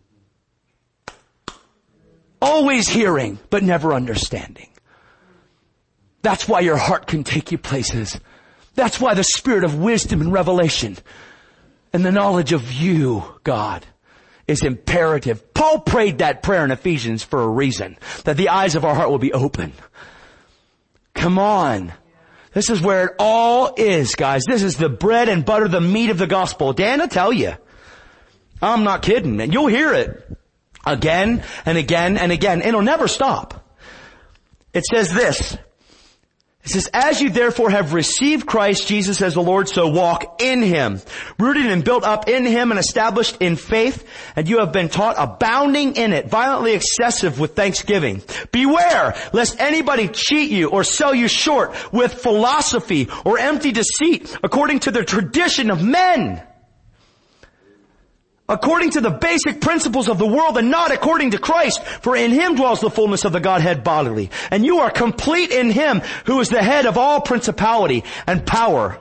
Always hearing but never understanding. That's why your heart can take you places. That's why the spirit of wisdom and revelation and the knowledge of you, God, is imperative. Paul prayed that prayer in Ephesians for a reason, that the eyes of our heart will be open. Come on. This is where it all is, guys. This is the bread and butter, the meat of the gospel. Dan, I tell you. I'm not kidding. And you'll hear it again and again and again. It'll never stop. It says this. It says, as you therefore have received Christ Jesus as the Lord, so walk in Him, rooted and built up in Him and established in faith, and you have been taught, abounding in it, violently excessive with thanksgiving. Beware, lest anybody cheat you or sell you short with philosophy or empty deceit, according to the tradition of men, according to the basic principles of the world and not according to Christ. For in Him dwells the fullness of the Godhead bodily. And you are complete in Him who is the head of all principality and power.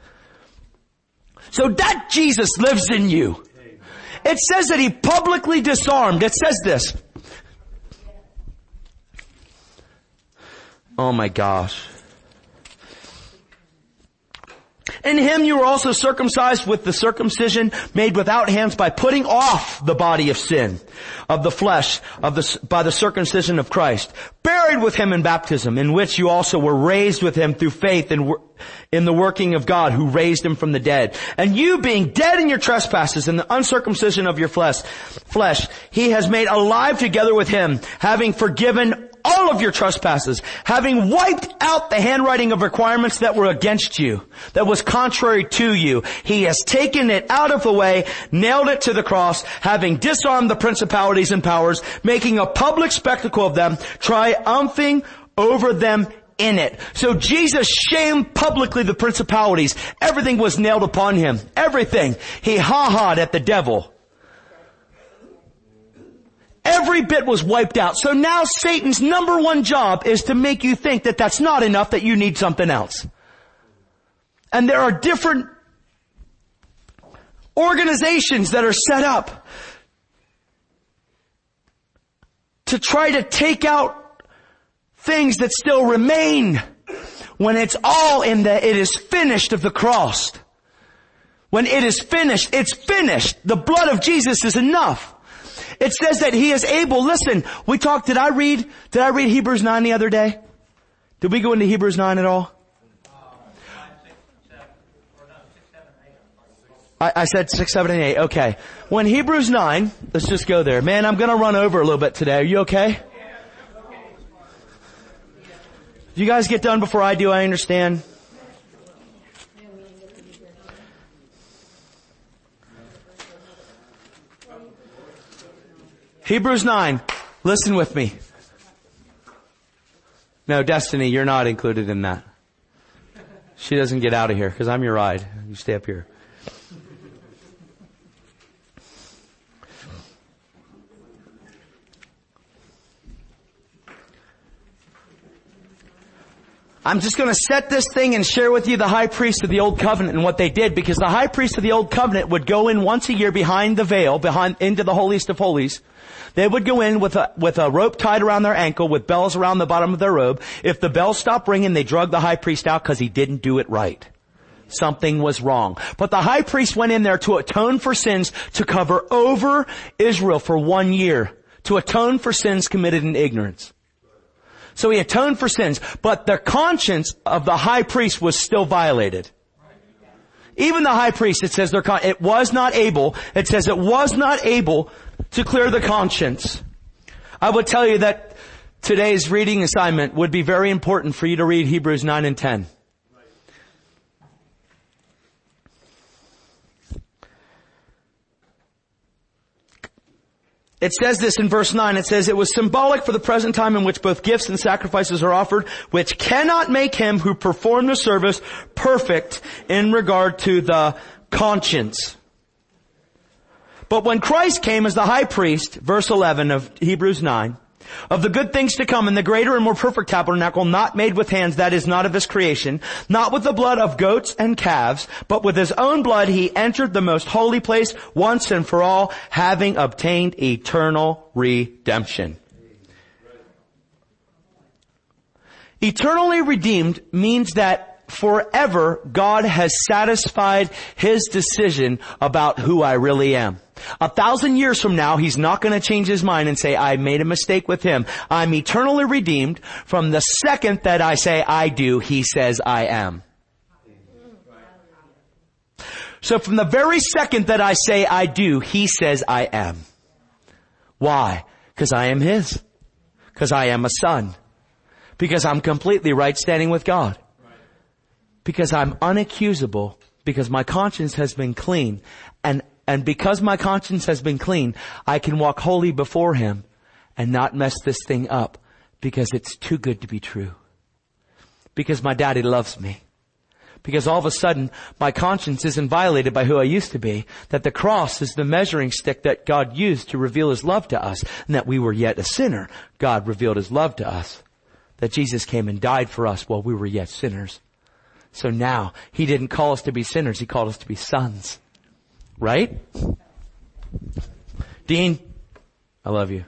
So that Jesus lives in you. It says that He publicly disarmed. It says this. Oh my gosh. In Him you were also circumcised with the circumcision made without hands by putting off the body of sin, of the flesh, of the, by the circumcision of Christ, buried with Him in baptism, in which you also were raised with Him through faith in, in the working of God who raised Him from the dead. And you being dead in your trespasses and the uncircumcision of your flesh, flesh, He has made alive together with Him, having forgiven all of your trespasses, having wiped out the handwriting of requirements that were against you, that was contrary to you. He has taken it out of the way, nailed it to the cross, having disarmed the principalities and powers, making a public spectacle of them, triumphing over them in it. So Jesus shamed publicly the principalities. Everything was nailed upon Him. Everything. He ha-ha'd at the devil. Every bit was wiped out. So now Satan's number one job is to make you think that that's not enough, that you need something else. And there are different organizations that are set up to try to take out things that still remain when it's all in the it is finished of the cross. When it is finished, it's finished. The blood of Jesus is enough. It says that He is able. Listen, we talked, did I read, did I read Hebrews nine the other day? Did we go into Hebrews nine at all? I, I said six, seven, and eight. Okay. When Hebrews nine, let's just go there. Man, I'm gonna run over a little bit today. Are you okay? If you guys get done before I do, I understand. Hebrews nine. Listen with me. No, Destiny, you're not included in that. She doesn't get out of here because I'm your ride. You stay up here. I'm just going to set this thing and share with you the high priest of the old covenant and what they did, because the high priest of the old covenant would go in once a year behind the veil, behind, into the holiest of holies. They would go in with a, with a rope tied around their ankle with bells around the bottom of their robe. If the bells stopped ringing, they drug the high priest out because he didn't do it right. Something was wrong. But the high priest went in there to atone for sins, to cover over Israel for one year, to atone for sins committed in ignorance. So he atoned for sins, but the conscience of the high priest was still violated. Even the high priest, it says their con- it was not able, it says it was not able to clear the conscience. I would tell you that today's reading assignment would be very important for you to read Hebrews nine and ten. It says this in verse nine. It says, it was symbolic for the present time in which both gifts and sacrifices are offered, which cannot make him who performed the service perfect in regard to the conscience. But when Christ came as the high priest, verse eleven of Hebrews nine, of the good things to come in the greater and more perfect tabernacle, not made with hands, that is not of his creation, not with the blood of goats and calves, but with his own blood he entered the most holy place once and for all, having obtained eternal redemption. Eternally redeemed means that forever God has satisfied his decision about who I really am. A thousand years from now, he's not going to change his mind and say, I made a mistake with him. I'm eternally redeemed. From the second that I say I do, he says I am. So from the very second that I say I do, he says I am. Why? Because I am his. Because I am a son. Because I'm completely right standing with God. Because I'm unaccusable. Because my conscience has been clean. And And because my conscience has been clean, I can walk holy before him and not mess this thing up because it's too good to be true. Because my daddy loves me. Because all of a sudden, my conscience isn't violated by who I used to be. That the cross is the measuring stick that God used to reveal his love to us. And that we were yet a sinner. God revealed his love to us. That Jesus came and died for us while we were yet sinners. So now, he didn't call us to be sinners. He called us to be sons. Right? Dean, I love you.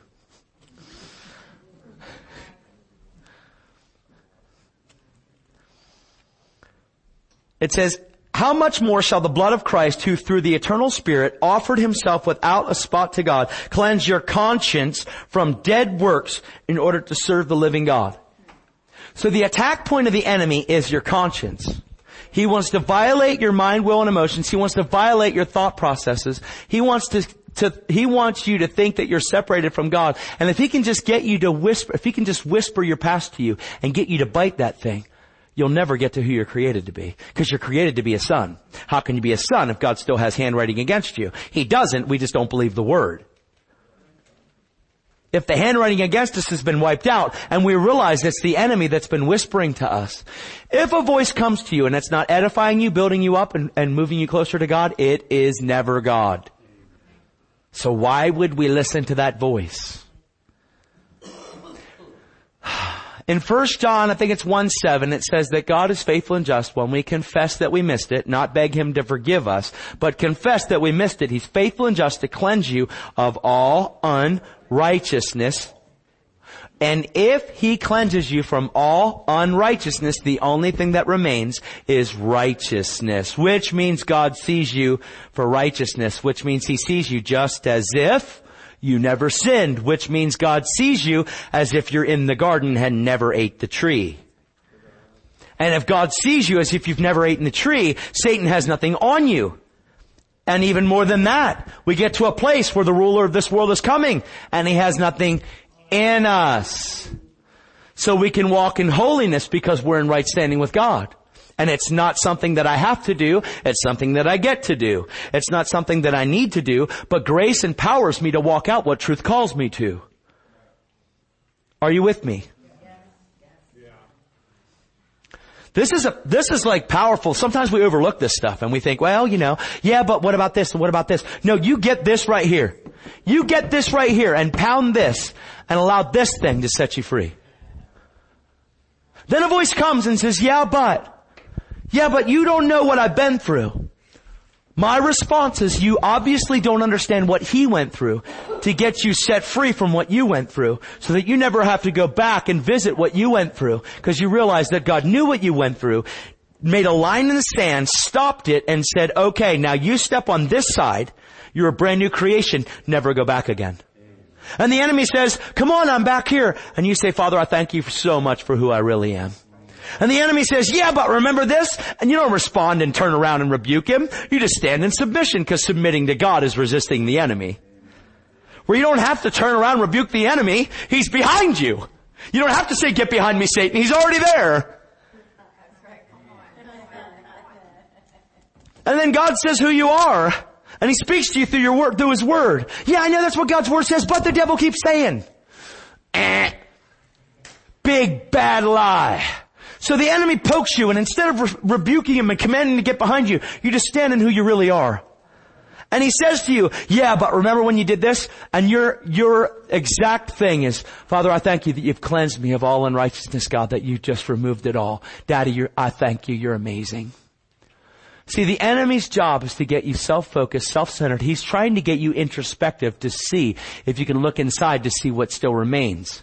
It says, how much more shall the blood of Christ, who through the eternal Spirit offered himself without a spot to God, cleanse your conscience from dead works in order to serve the living God? So the attack point of the enemy is your conscience. He wants to violate your mind, will, and emotions. He wants to violate your thought processes. He wants to, to, he wants you to think that you're separated from God. And if he can just get you to whisper, if he can just whisper your past to you and get you to bite that thing, you'll never get to who you're created to be. Because you're created to be a son. How can you be a son if God still has handwriting against you? He doesn't. We just don't believe the word. If the handwriting against us has been wiped out and we realize it's the enemy that's been whispering to us, if a voice comes to you and it's not edifying you, building you up and, and moving you closer to God, it is never God. So why would we listen to that voice? In First John, I think it's one seven, it says that God is faithful and just when we confess that we missed it, not beg him to forgive us, but confess that we missed it. He's faithful and just to cleanse you of all unrighteousness. And if he cleanses you from all unrighteousness, the only thing that remains is righteousness, which means God sees you for righteousness, which means he sees you just as if you never sinned, which means God sees you as if you're in the garden and never ate the tree. And if God sees you as if you've never eaten the tree, Satan has nothing on you. And even more than that, we get to a place where the ruler of this world is coming and he has nothing in us. So we can walk in holiness because we're in right standing with God. And it's not something that I have to do. It's something that I get to do. It's not something that I need to do, but grace empowers me to walk out what truth calls me to. Are you with me? This is a, this is like powerful. Sometimes we overlook this stuff and we think, well, you know, yeah, but what about this and what about this? No, you get this right here. You get this right here and pound this and allow this thing to set you free. Then a voice comes and says, yeah, but, yeah, but you don't know what I've been through. My response is you obviously don't understand what he went through to get you set free from what you went through so that you never have to go back and visit what you went through because you realize that God knew what you went through, made a line in the sand, stopped it and said, okay, now you step on this side. You're a brand new creation. Never go back again. And the enemy says, come on, I'm back here. And you say, Father, I thank you so much for who I really am. And the enemy says, yeah, but remember this? And you don't respond and turn around and rebuke him. You just stand in submission, because submitting to God is resisting the enemy. Where you don't have to turn around and rebuke the enemy. He's behind you. You don't have to say, get behind me, Satan. He's already there. And then God says who you are. And He speaks to you through your word, through His word. Yeah, I know that's what God's word says, but the devil keeps saying, eh. Big bad lie. So the enemy pokes you, and instead of re- rebuking him and commanding to get behind you, you just stand in who you really are. And he says to you, yeah, but remember when you did this? And your, your exact thing is, Father, I thank you that you've cleansed me of all unrighteousness, God, that you just removed it all. Daddy, you're, I thank you. You're amazing. See, the enemy's job is to get you self-focused, self-centered. He's trying to get you introspective to see if you can look inside to see what still remains.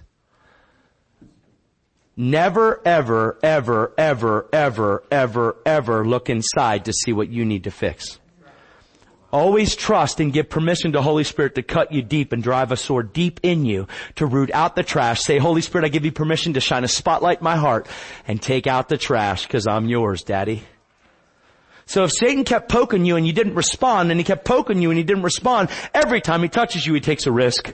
Never, ever, ever, ever, ever, ever, ever look inside to see what you need to fix. Always trust and give permission to Holy Spirit to cut you deep and drive a sword deep in you to root out the trash. Say, Holy Spirit, I give you permission to shine a spotlight in my heart and take out the trash, because I'm yours, Daddy. So if Satan kept poking you and you didn't respond, and he kept poking you and you didn't respond, every time he touches you, he takes a risk.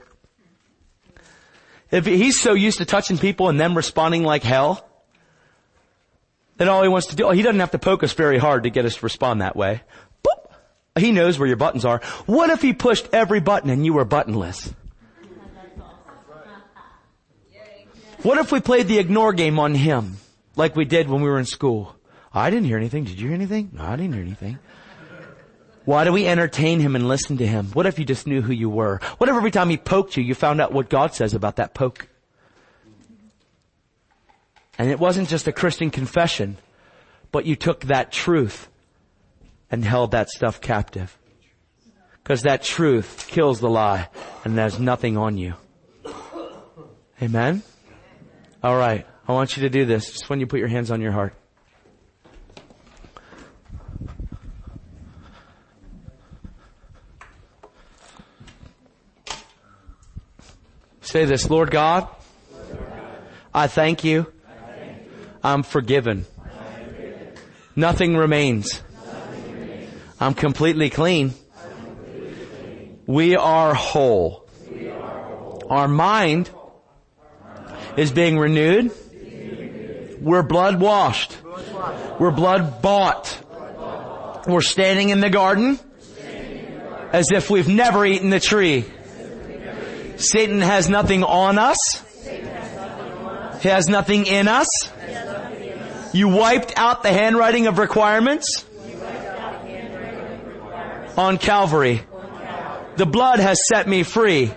If he's so used to touching people and them responding like hell, then all he wants to do, he doesn't have to poke us very hard to get us to respond that way. Boop. He knows where your buttons are. What if he pushed every button and you were buttonless? What if we played the ignore game on him, like we did when we were in school? I didn't hear anything. Did you hear anything? No, I didn't hear anything. Why do we entertain him and listen to him? What if you just knew who you were? What if every time he poked you, you found out what God says about that poke? And it wasn't just a Christian confession, but you took that truth and held that stuff captive. Because that truth kills the lie, and there's nothing on you. Amen? All right. I want you to do this just when you put your hands on your heart. Say this, Lord God, I thank you. I'm forgiven. Nothing remains. I'm completely clean. We are whole. Our mind is being renewed. We're blood washed. We're blood bought. We're standing in the garden as if we've never eaten the tree. Satan has nothing on us. He has nothing in us. You wiped out the handwriting of requirements on Calvary. The blood has set me free.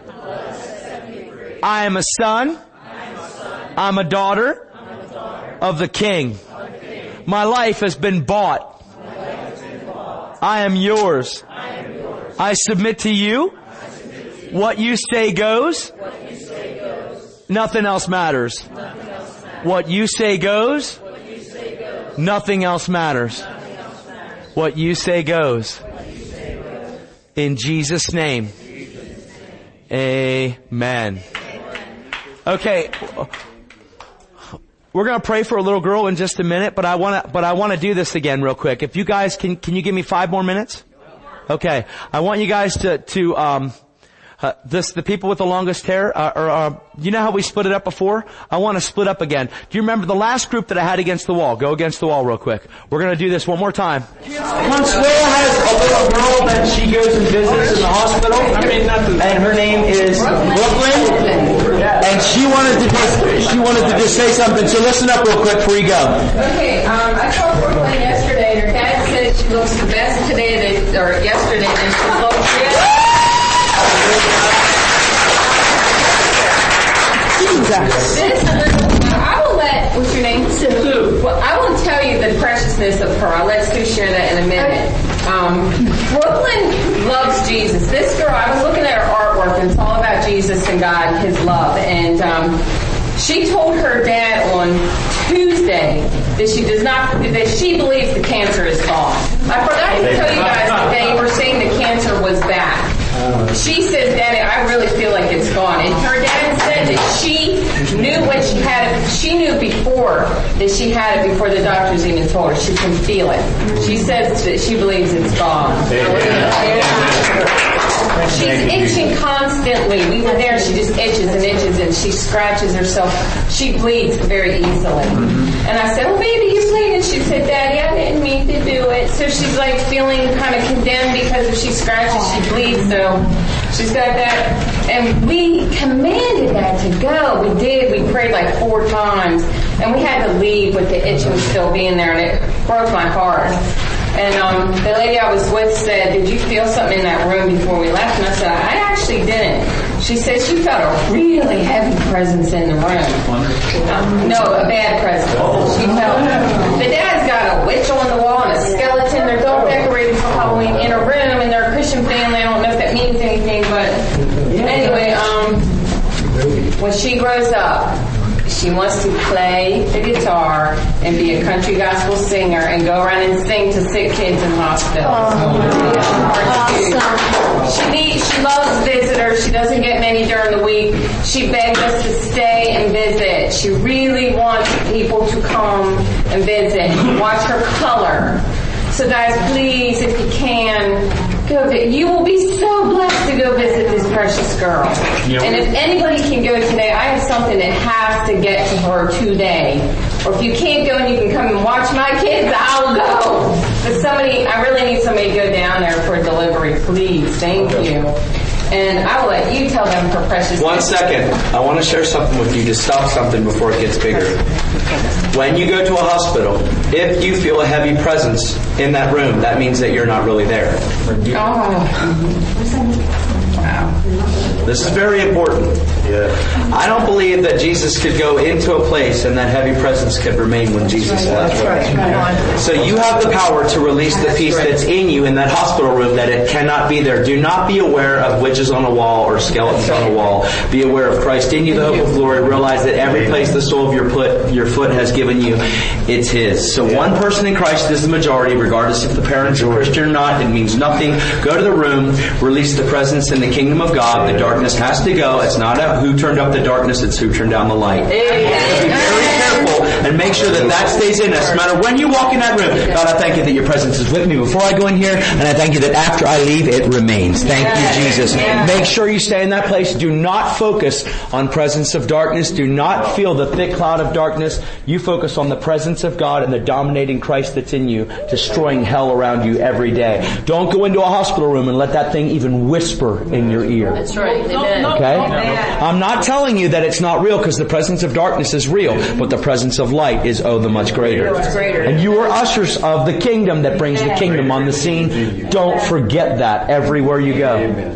I am a son. I'm a daughter of the King. My life has been bought. I am yours. I submit to you. What you say goes. Nothing else matters. What you say goes. Nothing else matters. What you say goes. In Jesus' name. Amen. Okay. We're going to pray for a little girl in just a minute, but I want to, but I want to do this again real quick. If you guys can, can you give me five more minutes? Okay. I want you guys to, to, um, Uh, this, the people with the longest hair, uh, or, uh, you know how we split it up before? I want to split up again. Do you remember the last group that I had against the wall? Go against the wall real quick. We're going to do this one more time. Consuelo has a little girl that she goes and visits in the hospital. I mean, not the, and her name is Brooklyn. And she wanted to just, she wanted to just say something. So listen up real quick before you go. Okay, um, I saw Brooklyn yesterday. Her dad said she looks the best today that, or yesterday than she looked yet. This, I will let, what's your name? Sue. Well, I will tell you the preciousness of her. I'll let Sue share that in a minute. Um, Brooklyn loves Jesus. This girl, I was looking at her artwork, and it's all about Jesus and God and His love. And um, she told her dad on Tuesday that she does not, that she believes the cancer is gone. I forgot to tell you guys that they were saying the cancer was back. She she says, Daddy, I really feel like it's gone. And her dad said that she knew when she had it, she knew before that she had it before the doctors even told her. She can feel it. She says that she believes it's gone. She's itching constantly. We were there, she just itches and itches and she scratches herself. She bleeds very easily. And I said, oh, baby, you bleeding? She said, Daddy, I didn't mean to do it. So she's like feeling kind of condemned because if she scratches, she bleeds. So she's got that. And we commanded that to go. We did. We prayed like four times. And we had to leave with the itching still being there. And it broke my heart. And um, the lady I was with said, did you feel something in that room before we left? And I said, I actually didn't. She said she felt a really heavy presence in the room. Um, no, a bad presence. She felt. The dad's got a witch on the wall and a skeleton. They're all decorated for Halloween in a room, and they're a Christian family. I don't know if that means anything, but anyway, um, when she grows up, she wants to play the guitar and be a country gospel singer and go around and sing to sick kids in hospitals. Awesome. She needs, she loves visitors. She doesn't get many during the week. She begged us to stay and visit. She really wants people to come and visit and watch her color. So guys, please, if you can, go visit. You will be so blessed to go visit this precious girl. Yep. And if anybody can go today, I have something that has to get to her today. Or if you can't go and you can come and watch my kids, I'll go. But somebody, I really need somebody to go down there for a delivery, please. Thank you. And I will let you tell them her precious. One second. I want to share something with you to stop something before it gets bigger. When you go to a hospital, if you feel a heavy presence in that room, that means that you're not really there. Oh. Wow. This is very important. Yeah. I don't believe that Jesus could go into a place and that heavy presence could remain when Jesus left. That's right. So you have the power to release the peace that's in you in that hospital room that it cannot be there. Do not be aware of witches on a wall or skeletons on a wall. Be aware of Christ in you, the hope of glory. Realize that every place the sole of your foot, your foot has given you, it's His. So one person in Christ is the majority, regardless if the parents are Christian or not. It means nothing. Go to the room, release the presence in the kingdom of God. The darkness has to go. It's not a who turned up the darkness, it's who turned down the light. Be very careful and make sure that that stays in us. No matter when you walk in that room, God, I thank you that your presence is with me before I go in here, and I thank you that after I leave, it remains. Thank you, Jesus. Make sure you stay in that place. Do not focus on presence of darkness. Do not feel the thick cloud of darkness. You focus on the presence of God and the dominating Christ that's in you, destroying hell around you every day. Don't go into a hospital room and let that thing even whisper in your ear. That's right. Okay? I'm not telling you that it's not real, because the presence of darkness is real, but the presence of light is oh the much greater. And you are ushers of the kingdom that brings the kingdom on the scene. Don't forget that everywhere you go.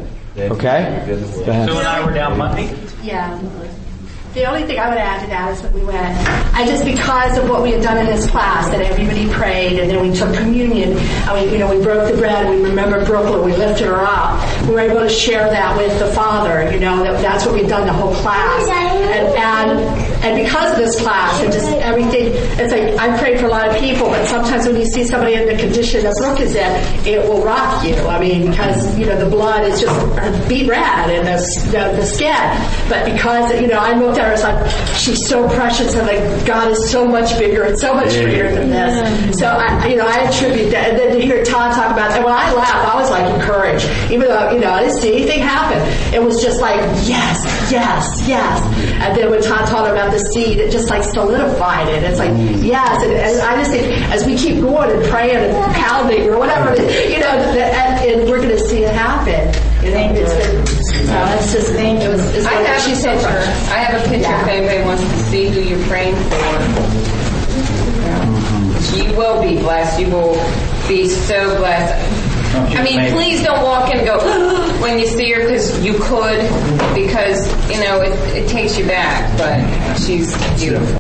Okay? Go ahead. Sue and I were down Monday. Yeah. The only thing I would add to that is when we went, I just, because of what we had done in this class, that everybody prayed, and then we took communion, and we, you know, we broke the bread, we remembered Brooklyn, we lifted her up. We were able to share that with the Father, you know, that that's what we'd done the whole class. And, and, and because of this class, and just everything, it's like, I prayed for a lot of people, but sometimes when you see somebody in the condition that Brooke is in, it will rock you. I mean, because, you know, the blood is just beet red and the, the, the skin. But because, you know, I looked at her, it's like, she's so precious, and like, God is so much bigger and so much greater than this. So, I, you know, I attribute that. And then to hear Todd talk about that, when I laughed, I was like encouraged. Even though, you know, I didn't see anything happen. It was just like, yes, yes, yes. And then when Todd taught about the seed, it just like solidified it. It's like, yes. And, and I just think, as we keep going and praying and pounding or whatever, you know, and, and we're going to see it happen. You know, it's been, so it's just, it was, it's I have she's a picture. so I have a picture Yeah. if anybody wants to see who you're praying for. Yeah. You will be blessed. You will be so blessed. I mean, please don't walk in and go when you see her, because you could, because, you know, it, it takes you back, but she's beautiful.